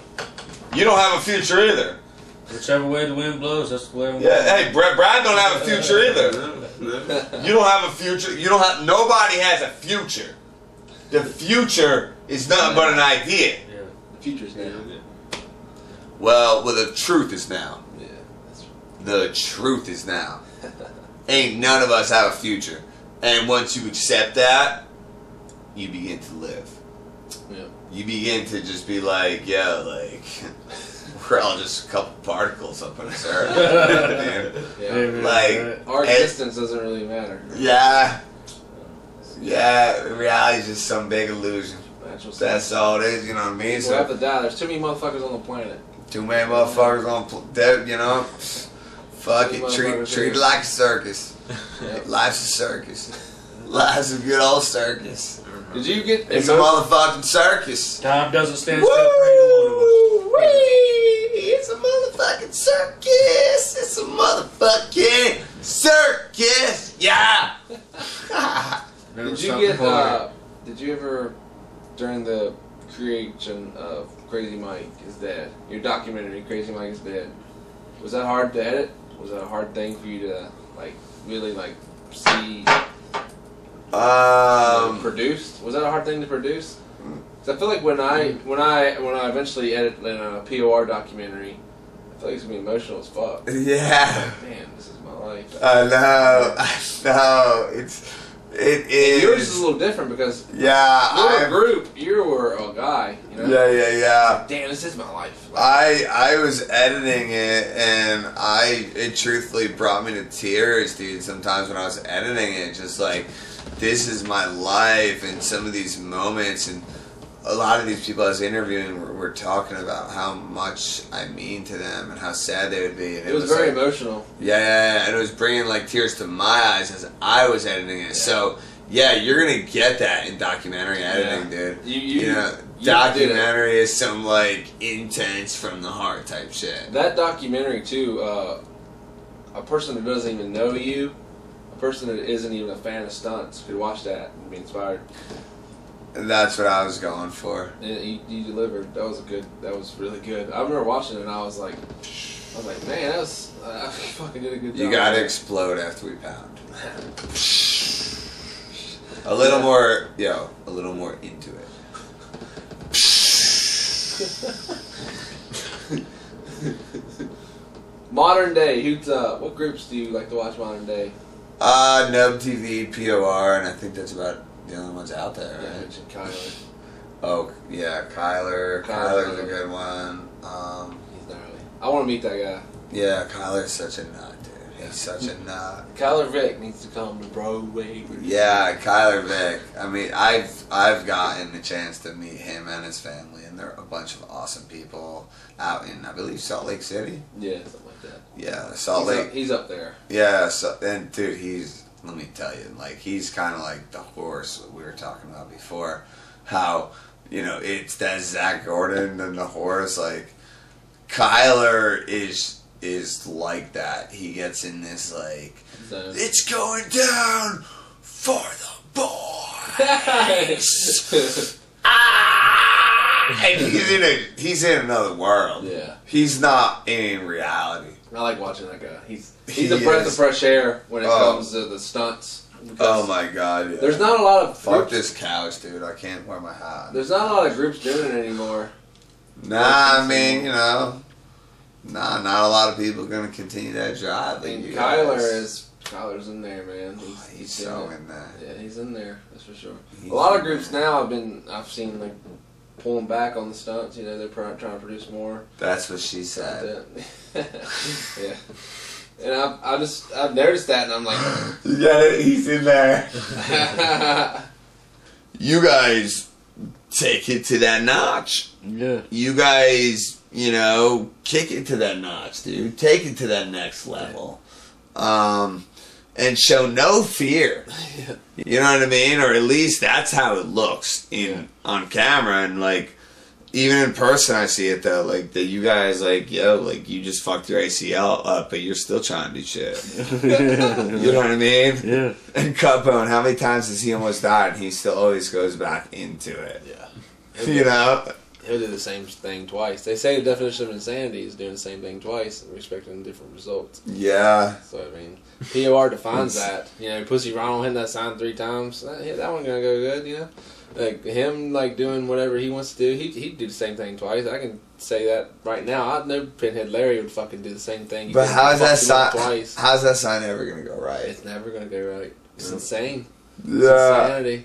You don't have a future either. Whichever way the wind blows, that's the way I'm Yeah, hey, Brad, Brad don't have a future either. You don't have a future. You don't have, nobody has a future. The future is nothing but an idea. Yeah. The future's now. Well, well, the truth is now. Yeah, that's right. The truth is now. Ain't none of us have a future. And once you accept that, you begin to live. Yeah. You begin to just be like, yeah, like, we're all just a couple particles up on this earth. Yeah. Yeah, Like, Our and- existence doesn't really matter. yeah. Yeah, reality is just some big illusion. Natural That's all it is, you know what I mean? People have So, to die. There's too many motherfuckers on the planet. too many motherfuckers on pl- dead, you know? Fuck it, treat, Motherfuckers treat it here. like a circus. Yep. Life's a circus. Life's a good old circus. Did you get? It's a motherfucking circus. Time doesn't stand still for either one of us. Woo-wee! It's a motherfucking circus. It's a motherfucking circus. Yeah. Never Did you stop get? the party. Uh, did you ever, during the creation of Crazy Mike is Dead, your documentary Crazy Mike is Dead, was that hard to edit? Was that a hard thing for you to like really like see Um. produced? Was that a hard thing to produce? 'Cause I feel like when I when I when I eventually edit in a P O R documentary, I feel like it's gonna be emotional as fuck. Yeah. Man, this is my life. I know. I know. It's. It is. Yours is a little different because Yeah. you're a I. group, you were a guy. You know? Yeah. Yeah. Yeah. Damn, this is my life. Like, I I was editing it and I it truthfully brought me to tears, dude. Sometimes when I was editing it, just like this is my life and some of these moments and a lot of these people I was interviewing were, were talking about how much I mean to them and how sad they would be. And It was very like, emotional. Yeah, yeah, yeah, and it was bringing like tears to my eyes as I was editing it. So yeah, you're gonna get that in documentary editing, Yeah. dude. You- you- know, you did it. documentary is some like intense from the heart type shit. That documentary too, uh, a person that doesn't even know you, a person that isn't even a fan of stunts could watch that and be inspired. And that's what I was going for. And you, you delivered. That was a good. That was really good. I remember watching it and I was like, I was like, man, that was uh, I fucking did a good job. You gotta explode after we pound. A little more, yo, a little more into it. Modern day, who's uh, what groups do you like to watch modern day? Uh, Nub T V, P O R, and I think that's about the only ones out there, Yeah, I right? mentioned Kyler. Oh, yeah, Kyler. Kyler. Kyler's a good one. Um, He's gnarly. I want to meet that guy. yeah, Kyler's such a nut, dude. He's such a nut. Kyler Vick needs to come to Broadway. Yeah, Kyler Vick. I mean, I've I've gotten the chance to meet him and his family, and they're a bunch of awesome people out in, I believe, Salt Lake City. Yeah, something like that. Yeah, Salt he's Lake. Up, he's up there. Yeah, so and dude, he's let me tell you, like he's kind of like the horse we were talking about before. How you know it's that Zach Gordon and the horse. Like Kyler is is like that. He gets in this like So. it's going down for the boys. Ah! And he's in a he's in another world. Yeah. He's not in reality. I like watching that guy. He's he's He a breath is. of fresh air when it Oh. comes to the stunts. Oh because my god, yeah. There's not a lot of Fuck groups, this couch, dude. I can't wear my hat. There's not a lot of groups doing it anymore. Nah, I mean, you know. Nah, not a lot of people are going to continue that drive. I mean, like you Kyler guys. is Kyler's in there, man. He's, Oh, he's doing so it. in there. Yeah, he's in there. That's for sure. He's a lot of in groups there. now have been I've seen like pulling back on the stunts. You know, they're trying trying to produce more. That's what she said. yeah. And I've I just I've noticed that, and I'm like, You got it. He's in there. You guys take it to that notch. Yeah. You guys, you know, kick it to that notch, dude. Take it to that next level. Um, and show no fear. You know what I mean? Or at least that's how it looks in Yeah. on camera. And like, even in person, I see it though. Like that, you guys, like, yo, like you just fucked your A C L up, but you're still trying to do shit. You know what I mean? Yeah. And Cutbone, how many times has he almost died, and he still always goes back into it? yeah, You know? he'll do the same thing twice. They say the definition of insanity is doing the same thing twice and expecting different results. Yeah. So I mean, P O R defines that. You know, Pussy Ronald hitting that sign three times. That, yeah, that one gonna go good. You know, like him like doing whatever he wants to do. He he'd do the same thing twice. I can say that right now. I know Pinhead Larry would fucking do the same thing. He But did- how's that fucked him up sign? twice? How's that sign ever gonna go right? It's never gonna go right. It's insane. It's Yeah, insanity.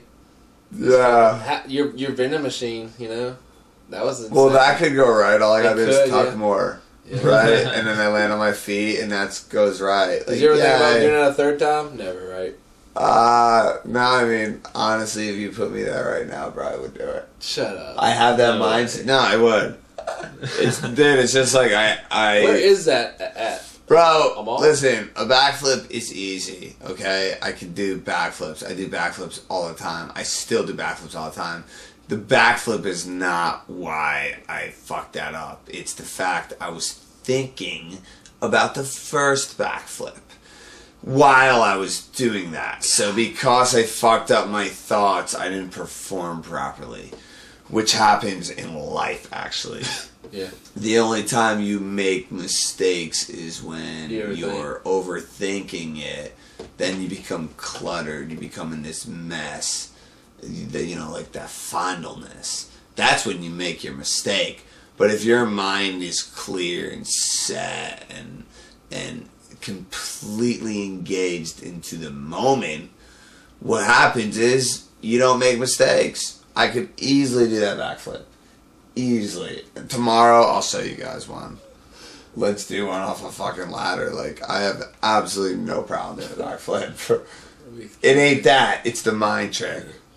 yeah. Ha- your your Venom machine. You know, that was insane. Well, that could go right. All I It gotta do is could, tuck yeah. more, Yeah. right? And then I land on my feet, and that goes right. Like, Did you ever think about yeah, doing that a third time? Never, right? Uh, no, I mean, honestly, if you put me there right now, bro, I would do it. Shut up. I have that No mindset. No, I would. It's dude. It's just like I, I. Where is that at? Bro, I'm off. listen, a backflip is easy, okay? I can do backflips. I do backflips all the time. I still do backflips all the time. The backflip is not why I fucked that up. It's the fact I was thinking about the first backflip while I was doing that. So because I fucked up my thoughts, I didn't perform properly, which happens in life, actually. Yeah. The only time you make mistakes is when You overthink. you're overthinking it. Then you become cluttered. You become in this mess. You you know, like that fondleness. That's when you make your mistake. But if your mind is clear and set and and completely engaged into the moment, what happens is you don't make mistakes. I could easily do that backflip. Easily. Tomorrow I'll show you guys one. Let's do one off a fucking ladder. Like, I have absolutely no problem doing a backflip. It ain't that. It's the mind trick.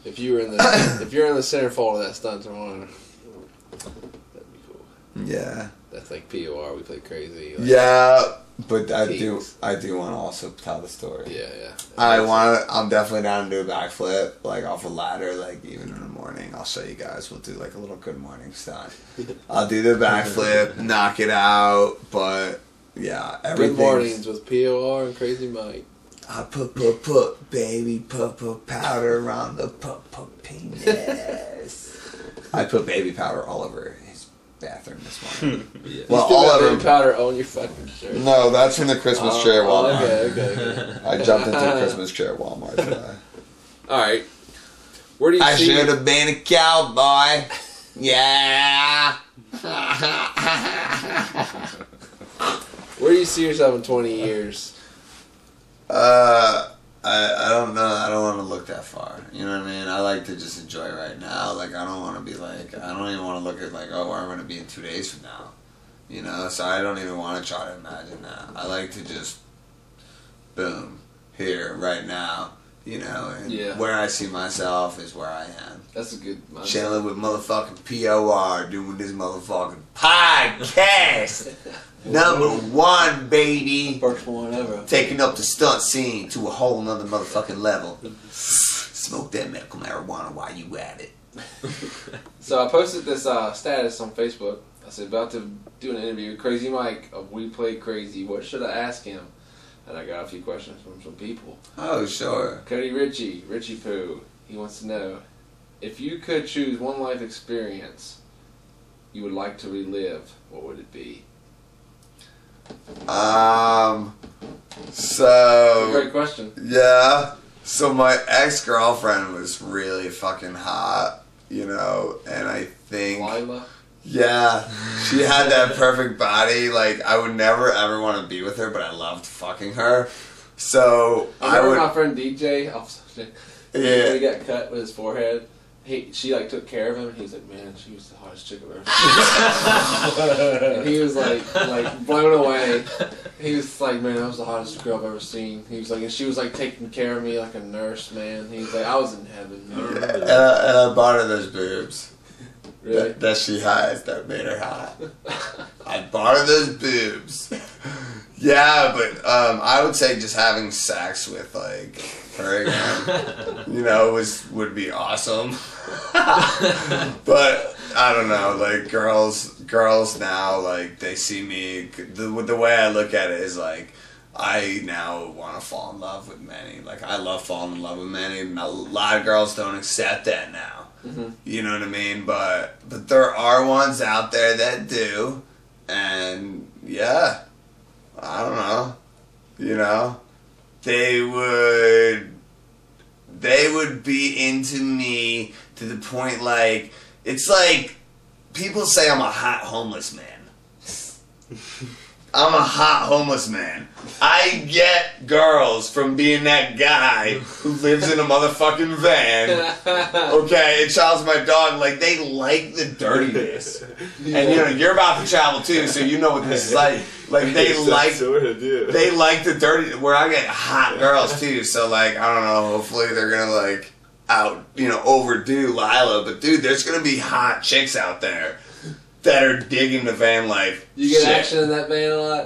If you were in the if you're in the centerfold of that stunt tomorrow, that'd be cool. Yeah. That's like P O R. We play crazy. Like, Yeah, but I do Kings. I do want to also tell the story. Yeah, yeah. I want to. I'm definitely down to do a backflip, like off a ladder, like even in the morning. I'll show you guys. We'll do like a little good morning stunt. I'll do the backflip, knock it out, but yeah, everything. Good mornings with P O R and Crazy Mike. I put put put baby put put powder on the put put penis. I put baby powder all over his bathroom this morning. Yeah. Well, You still all got of baby them. powder on your fucking shirt. No, that's from the Christmas Oh, tree at oh, Walmart. okay, okay, okay. I jumped into the Christmas tree at Walmart today. All right. Where do you I see? should have been a cowboy. Yeah. Where do you see yourself in twenty years? Uh, I I don't know. I don't want to look that far. You know what I mean? I like to just enjoy right now. Like I don't want to be like I don't even want to look at like oh where I'm gonna be in two days from now. You know, so I don't even want to try to imagine that. I like to just boom here right now. You know, and Yeah. where I see myself is where I am. That's a good mindset. Chilling with motherfucking P O R, doing this motherfucking podcast. Number one, baby. First one ever. Taking up the stunt scene to a whole nother motherfucking level. Smoke that medical marijuana while you at it. So I posted this uh, status on Facebook. I said, about to do an interview with Crazy Mike of We Play Crazy. What should I ask him? And I got a few questions from some people. Oh, sure. Cody Ritchie, Richie Poo, he wants to know, if you could choose one life experience you would like to relive, what would it be? Um, That's a so, great question. yeah. So my ex-girlfriend was really fucking hot, you know, and I think... Lila? Yeah, she had that perfect body. Like, I would never ever want to be with her, but I loved fucking her. So, I I remember would... my friend D J, oh, when Yeah. he got cut with his forehead, he, she like took care of him, and he was like, man, she was the hottest chick I've ever seen. And he was like, like blown away. He was like, man, that was the hottest girl I've ever seen. He was like, and she was like taking care of me like a nurse, man. He was like, I was in heaven. I remember And that. I, and I bought her those boobs. Really? That, that she has that made her hot. I bought her those boobs. Yeah, but um, I would say just having sex with like her again, you know, was would be awesome. But I don't know, like girls, girls now, like they see me. The the way I look at it is like I now want to fall in love with many. Like I love falling in love with many. And a lot of girls don't accept that now. Mm-hmm. You know what I mean? But but there are ones out there that do, and yeah, I don't know. You know, they would they would be into me to the point like it's like people say I'm a hot homeless man. I'm a hot homeless man. I get girls from being that guy who lives in a motherfucking van. Okay, and Charles, my dog, like they like the dirtiness. And you know, you're about to travel too, so you know what this is like. Like they Yes, like sort of do. they like the dirty where I get hot girls too, so like I don't know, hopefully they're gonna like out you know, overdo Lila, but dude, there's gonna be hot chicks out there that are digging the van life. You get shit. action in that van a lot?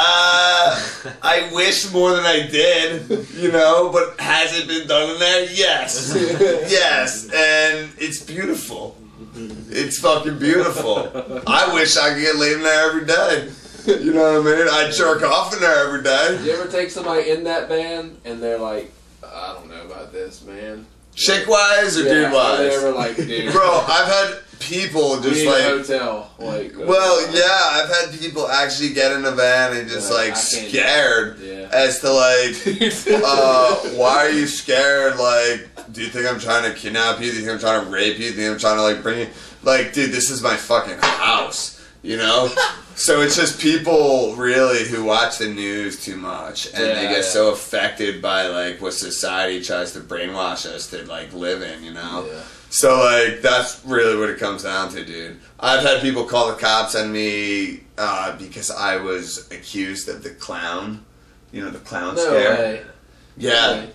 Uh, I wish more than I did, you know, but has it been done in there? Yes. Yes, and it's beautiful. It's fucking beautiful. I wish I could get laid in there every day. You know what I mean? I'd jerk off in there every day. You ever take somebody in that van and they're like, I don't know about this, man? Chick-wise or Yeah, dude-wise? They ever like, dude. Bro, I've had people we just need a like... hotel. Like, Well, yeah, I've had people actually get in a van and just Like, like I can't- scared Yeah. as to like, uh, why are you scared? Like, do you think I'm trying to kidnap you? Do you think I'm trying to rape you? Do you think I'm trying to like bring you? Like, dude, this is my fucking house, you know? So it's just people really who watch the news too much and they Yeah, get yeah. so affected by like what society tries to brainwash us to like live in, you know? Yeah. So, like, that's really what it comes down to, dude. I've had people call the cops on me uh, because I was accused of the clown. You know, the clown No scare? way. Yeah. Way.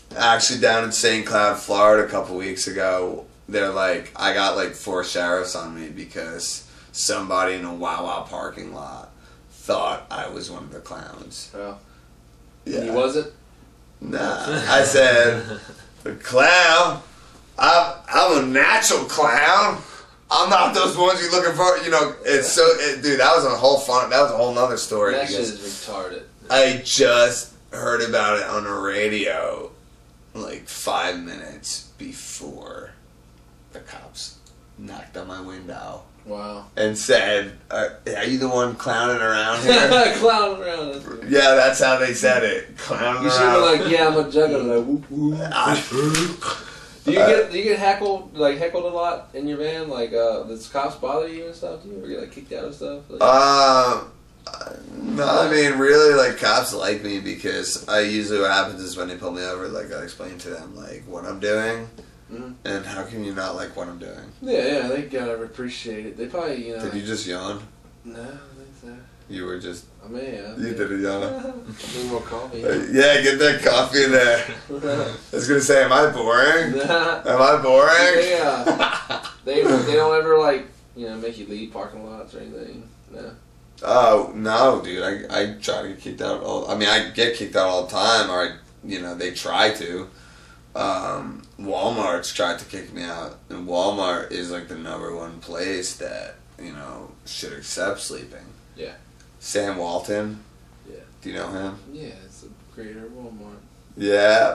actually down in Saint Cloud, Florida, a couple weeks ago. They're like, I got like four sheriffs on me because somebody in a Wawa parking lot thought I was one of the clowns. Yeah. Yeah. He wasn't? Nah. I said, the clown? I'm, I'm a natural clown. I'm not those ones you're looking for. You know, it's so, it, dude, that was a whole fun, that was a whole nother story. That shit because is retarded. I just heard about it on the radio like five minutes before the cops knocked on my window Wow. and said, are, are you the one clowning around here? Clowning around. That's good. Yeah, that's how they said it. Clowning You should around. be like, yeah, I'm a juggler. Like, whoop, whoop. I- Do you get do you get heckled like heckled a lot in your van? Like, uh, does cops bother you and stuff? Do you ever get like kicked out and stuff? Like, Um, no, I mean, really, like, cops like me because I usually what happens is when they pull me over, like, I explain to them, like, what I'm doing, Mhm. and how can you not like what I'm doing? yeah, yeah, they gotta appreciate it. They probably, you know. Did you just yawn? No, I don't think so. You were just, I may have. you yeah. did a yawn. Need more coffee. Uh, yeah, get that coffee in there. I was gonna say, am I boring? Nah. Am I boring? They, uh, they they don't ever like you know make you leave parking lots or anything. No. Oh no, dude! I I try to get kicked out all. I mean, I get kicked out all the time, or I, you know, they try to. Um, Walmart's tried to kick me out, and Walmart is like the number one place that you know should accept sleeping. Yeah. Sam Walton. Yeah. Do you know him? Yeah, it's the creator of Walmart. Yeah.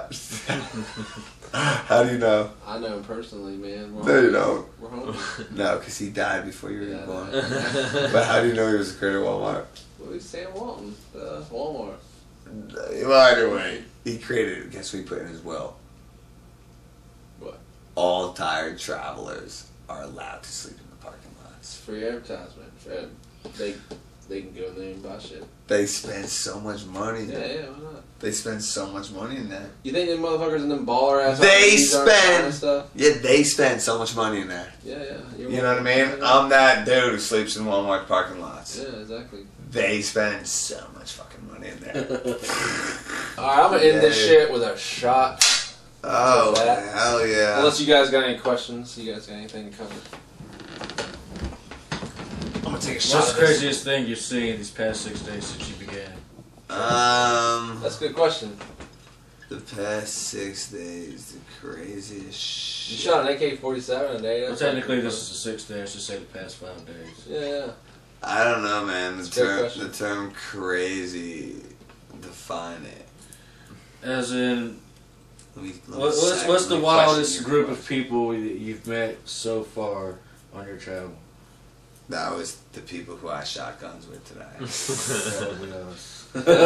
How do you know? I know him personally, man. We're No, you homies. don't. We're homies. No, because he died before you were Yeah, I born. know. But how do you know he was the creator of Walmart? Well, he's Sam Walton, uh, Walmart. Well, either way, he created it. Guess what he put in his will? What? All tired travelers are allowed to sleep in the parking It's lots. free advertisement. For, they they can go in there and buy shit. They spend so much money. Yeah, yeah, why not? They spend so much money in that. You think them motherfuckers in them baller ass They R Vs aren't buying spend- stuff? Yeah, they spend so much money in there. Yeah, yeah. You're You know what I mean? welcome. I'm that dude who sleeps in Walmart parking lots. Yeah, exactly. They spend so much fucking money in there. Alright, I'm gonna end this Yeah. shit with a shot. Oh, That. hell yeah. Unless you guys got any questions, you guys got anything to cover? I'm gonna take a shot. What's of the this. craziest thing you've seen these past six days since you began? Um, That's a good question. the past six days, the craziest You shit. shot an A K forty-seven a day. Well, That's technically, fucking this is the sixth day. I should say the past five days. fun. Yeah, yeah. I don't know, man. The That's a good term, question. the term crazy, define it. As in, Let me, let me what, what's, sec- what's the let me question wildest your group of question. people that you've met so far on your travel? That was the people who I shot guns with today. Probably us.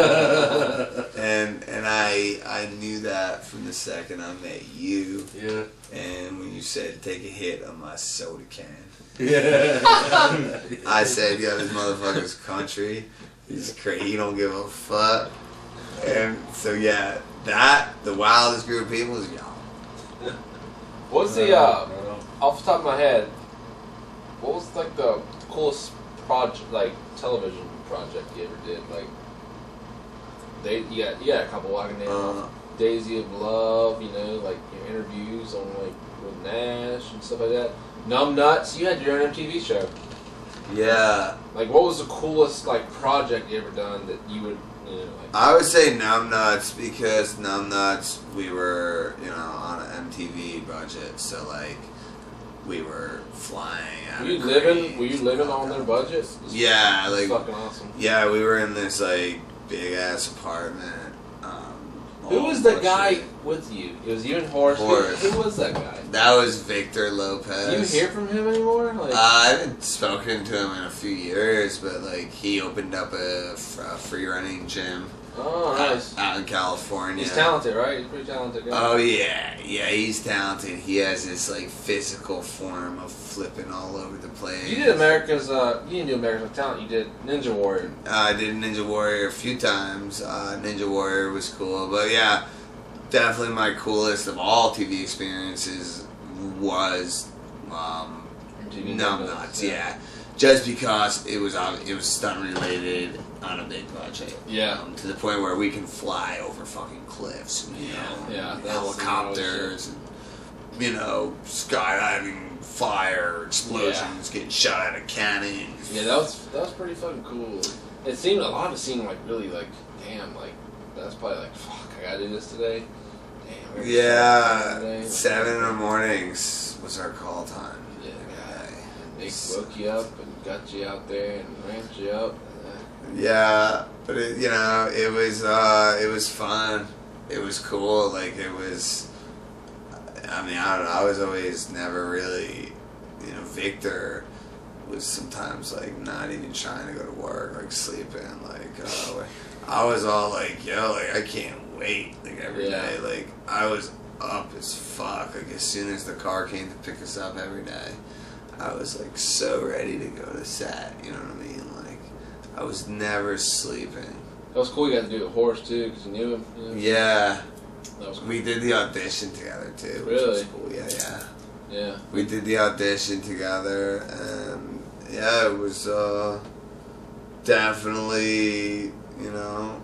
and and I I knew that from the second I met you. Yeah. And when you said take a hit on my soda can, Yeah. I said, yo, this motherfucker's country. He's crazy. He don't give a fuck. And so yeah, that the wildest group of people is y'all. What's the uh, off the top of my head? What was like the coolest project, like television project you ever did? Like, they you got you got a couple I can name Uh, off. Daisy of Love, you know, like your interviews on like with Nash and stuff like that. Numb Nuts, you had your own M T V show. yeah, Like, what was the coolest like project you ever done that you would, you know, like? I would say Numb Nuts because Numb Nuts we were you know on an M T V budget, so like we were flying. out Were you of living? Crete Were you and living all on their that. budget? Yeah, It's like fucking awesome. yeah, we were in this like big ass apartment. Um, Who all was the bullshit. guy with you? It was you and Horace. Who- Horace. Who, was that guy? That was Victor Lopez. Do you hear from him anymore? Like, Uh, I haven't spoken to him in a few years, but like he opened up a, f- a free running gym oh, out, nice. out in California. He's talented, right? He's a pretty talented guy. Oh yeah, yeah, he's talented. He has this like physical form of flipping all over the place. You did America's. Uh, you didn't do America's Got Talent. You did Ninja Warrior. Uh, I did Ninja Warrior a few times. Uh, Ninja Warrior was cool, but yeah, definitely my coolest of all T V experiences was um, M T V Numb Nuts, Nuts. yeah. Yeah, just because it was ob- it was stunt related on a big budget. Yeah. Um, to the point where we can fly over fucking cliffs, you know, Yeah, and that's helicopters, and you know, skydiving, fire, explosions, getting shot out of cannons. Yeah, that was that was pretty fucking cool. It seemed a lot of it seemed like really like damn like that's probably like fuck I gotta do this today. Damn. we're gonna Yeah, start today. seven in the mornings was our call time. Yeah, Okay. they woke you up and got you out there and ramped you up. Yeah, but it, you know, it was uh, it was fun. It was cool. Like it was. I mean, I don't know. I was always never really, you know, Victor was sometimes like not even trying to go to work, like sleeping. Like uh, I was all like, yo, like I can't wait. Like every Yeah. day, like I was up as fuck. Like as soon as the car came to pick us up every day, I was like so ready to go to set. You know what I mean? Like I was never sleeping. That was cool. You got to do it with Horace too because you knew him. You know? Yeah, That was cool. we did the audition together too. Which Really? was cool. Yeah, yeah. Yeah. We did the audition together, and yeah, it was uh, definitely, you know,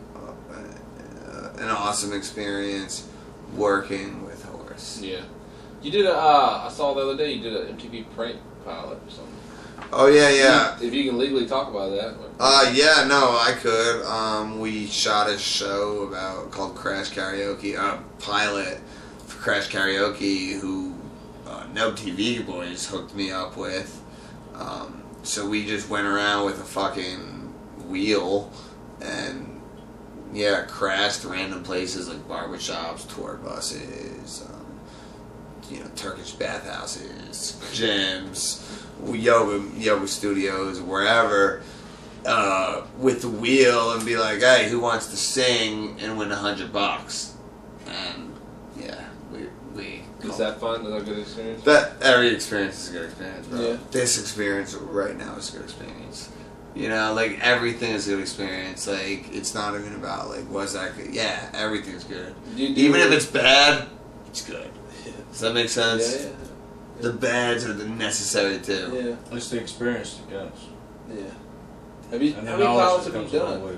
uh, an awesome experience working with Horace. Yeah. You did a. Uh, I saw the other day. You did an M T V prank pilot or something. Oh yeah, yeah. If you can legally talk about that. Uh, yeah, no, I could. Um, we shot a show about called Crash Karaoke, a pilot for Crash Karaoke, who uh, Nub T V boys hooked me up with. Um, so we just went around with a fucking wheel and yeah, crashed random places like barbershops, tour buses, um, you know, Turkish bathhouses, gyms, yoga yoga studios, wherever. Uh, with the wheel and be like, hey, who wants to sing and win a hundred bucks? And yeah, we we. Is that fun? Is that a good experience? That every experience is a good experience, bro. Yeah. This experience right now is a good experience. You know, like everything is a good experience. Like it's not even about like was that good? Yeah, everything's good. Do you do Even if it's bad, it's good. Yeah. Does that make sense? Yeah, The bads are the necessary too. yeah, yeah. It's the experience that counts. Yeah. Have you? And How the many knowledge pilots that have you comes along done? with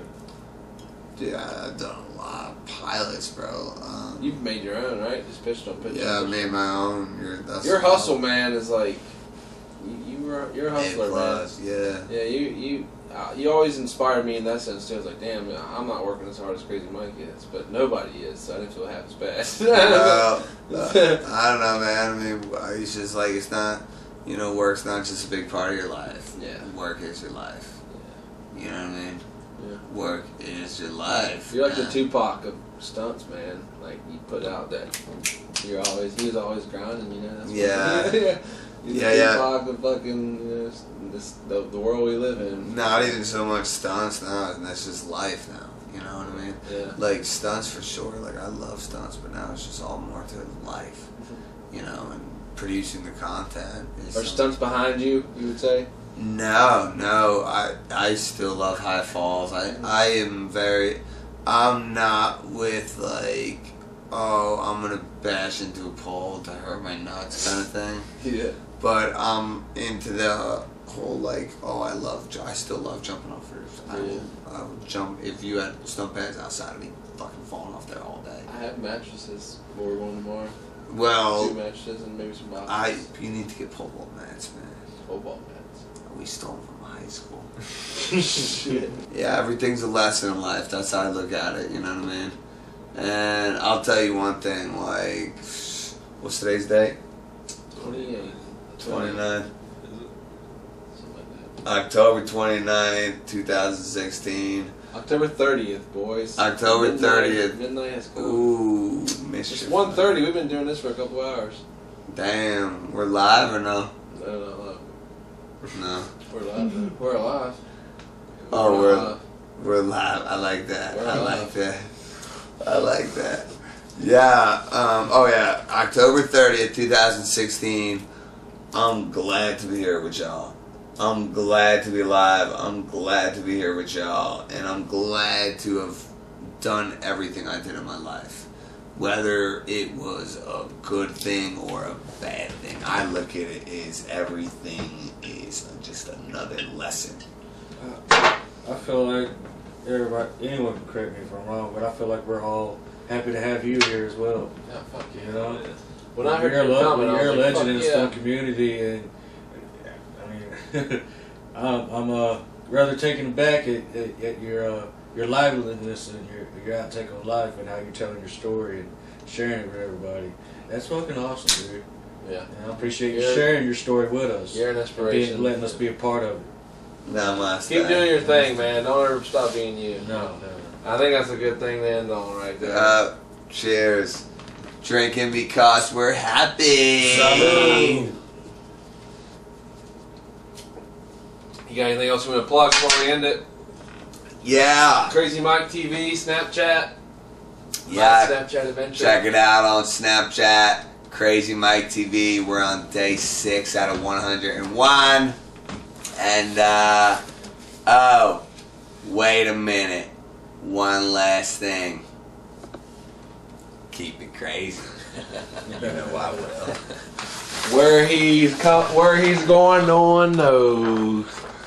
it. Yeah, I've done a lot of pilots, bro. Um, You've made your own, right? Just pitched on pitch. yeah, I made my own. You're, that's Your hustle, man, is like you. You were you're a A hustler, man. plus, yeah. Yeah, you you uh, you always inspired me in that sense too. I was like, damn, I'm not working as hard as Crazy Mike is, but nobody is, so I didn't feel half as bad. Well, uh, I don't know, man. I mean, it's just like it's not, you know, work's not just a big part of your life. Yeah. Work is your life. You know what I mean? Yeah. Work is your life. You're like the man. Tupac of stunts, man. Like you put out that you're always he was always grinding, you know. That's what- Yeah. yeah. You're Yeah, the yeah. Tupac of fucking you know, this the, the world we live in. Not even so much stunts now, and that's just life now. You know what I mean? Yeah. Like stunts for sure. Like I love stunts, but now it's just all more to life. You know, and producing the content. Is Are something- stunts behind you? You would say. No, no. I I still love high falls. I I am very. I'm not with like, oh, I'm gonna bash into a pole to hurt my nuts kind of thing. Yeah. But I'm into the whole like, oh, I love. ju- I still love jumping off roofs. I will, I will jump if you had stump pads outside of me, fucking falling off there all day. I have mattresses where we're going tomorrow. Two Well, mattresses and maybe some boxes. I you need to get pole vault mats, man. Football mats. We stole them from high school. Shit. Yeah, everything's a lesson in life. That's how I look at it. You know what I mean? And I'll tell you one thing. Like, what's today's date? twenty-eight. twenty-nine. Something like October twenty-ninth, two thousand sixteen. that. October thirtieth, boys. October Midnight- thirtieth. Midnight has come. Ooh, It's mischief. one thirty. We've been doing this for a couple hours. Damn, we're live or no? No, no, no. No. We're alive. We're alive. Oh, we're alive. we're live. I like that. We're I alive. like that. I like that. Yeah. Um. Oh yeah. October thirtieth, two thousand sixteen. I'm glad to be here with y'all. I'm glad to be alive. I'm glad to be here with y'all, and I'm glad to have done everything I did in my life. whether it was a good thing or a bad thing. I look at it as everything is just another lesson. I feel like everybody, anyone can correct me if I'm wrong, but I feel like we're all happy to have you here as well. Yeah, fuck yeah. You know, When I heard you're a, you lo- coming, I you're a was like, legend in the fuck stunt yeah. community, and I mean, I'm, I'm uh, rather taken aback at, at, at your uh, your liveliness and your your outtake on life and how you're telling your story and sharing it with everybody. That's fucking awesome, dude. Yeah. And I appreciate you You're- sharing your story with us. You're an and inspiration. being, letting us be a part of it. Namaste. Keep doing your thing, man. Don't ever stop being you. No, no. I think that's a good thing to end on right there. Uh, cheers. Drinking because we're happy. Salud. You got anything else you want to plug before we end it? Yeah. Crazy Mike T V, Snapchat. Yeah. My Snapchat adventure. Check it out on Snapchat. Crazy Mike T V. We're on day six out of one hundred one. And, uh, oh, wait a minute. One last thing. Keep it crazy. You know I will. Where he's co- where he's going, no one knows.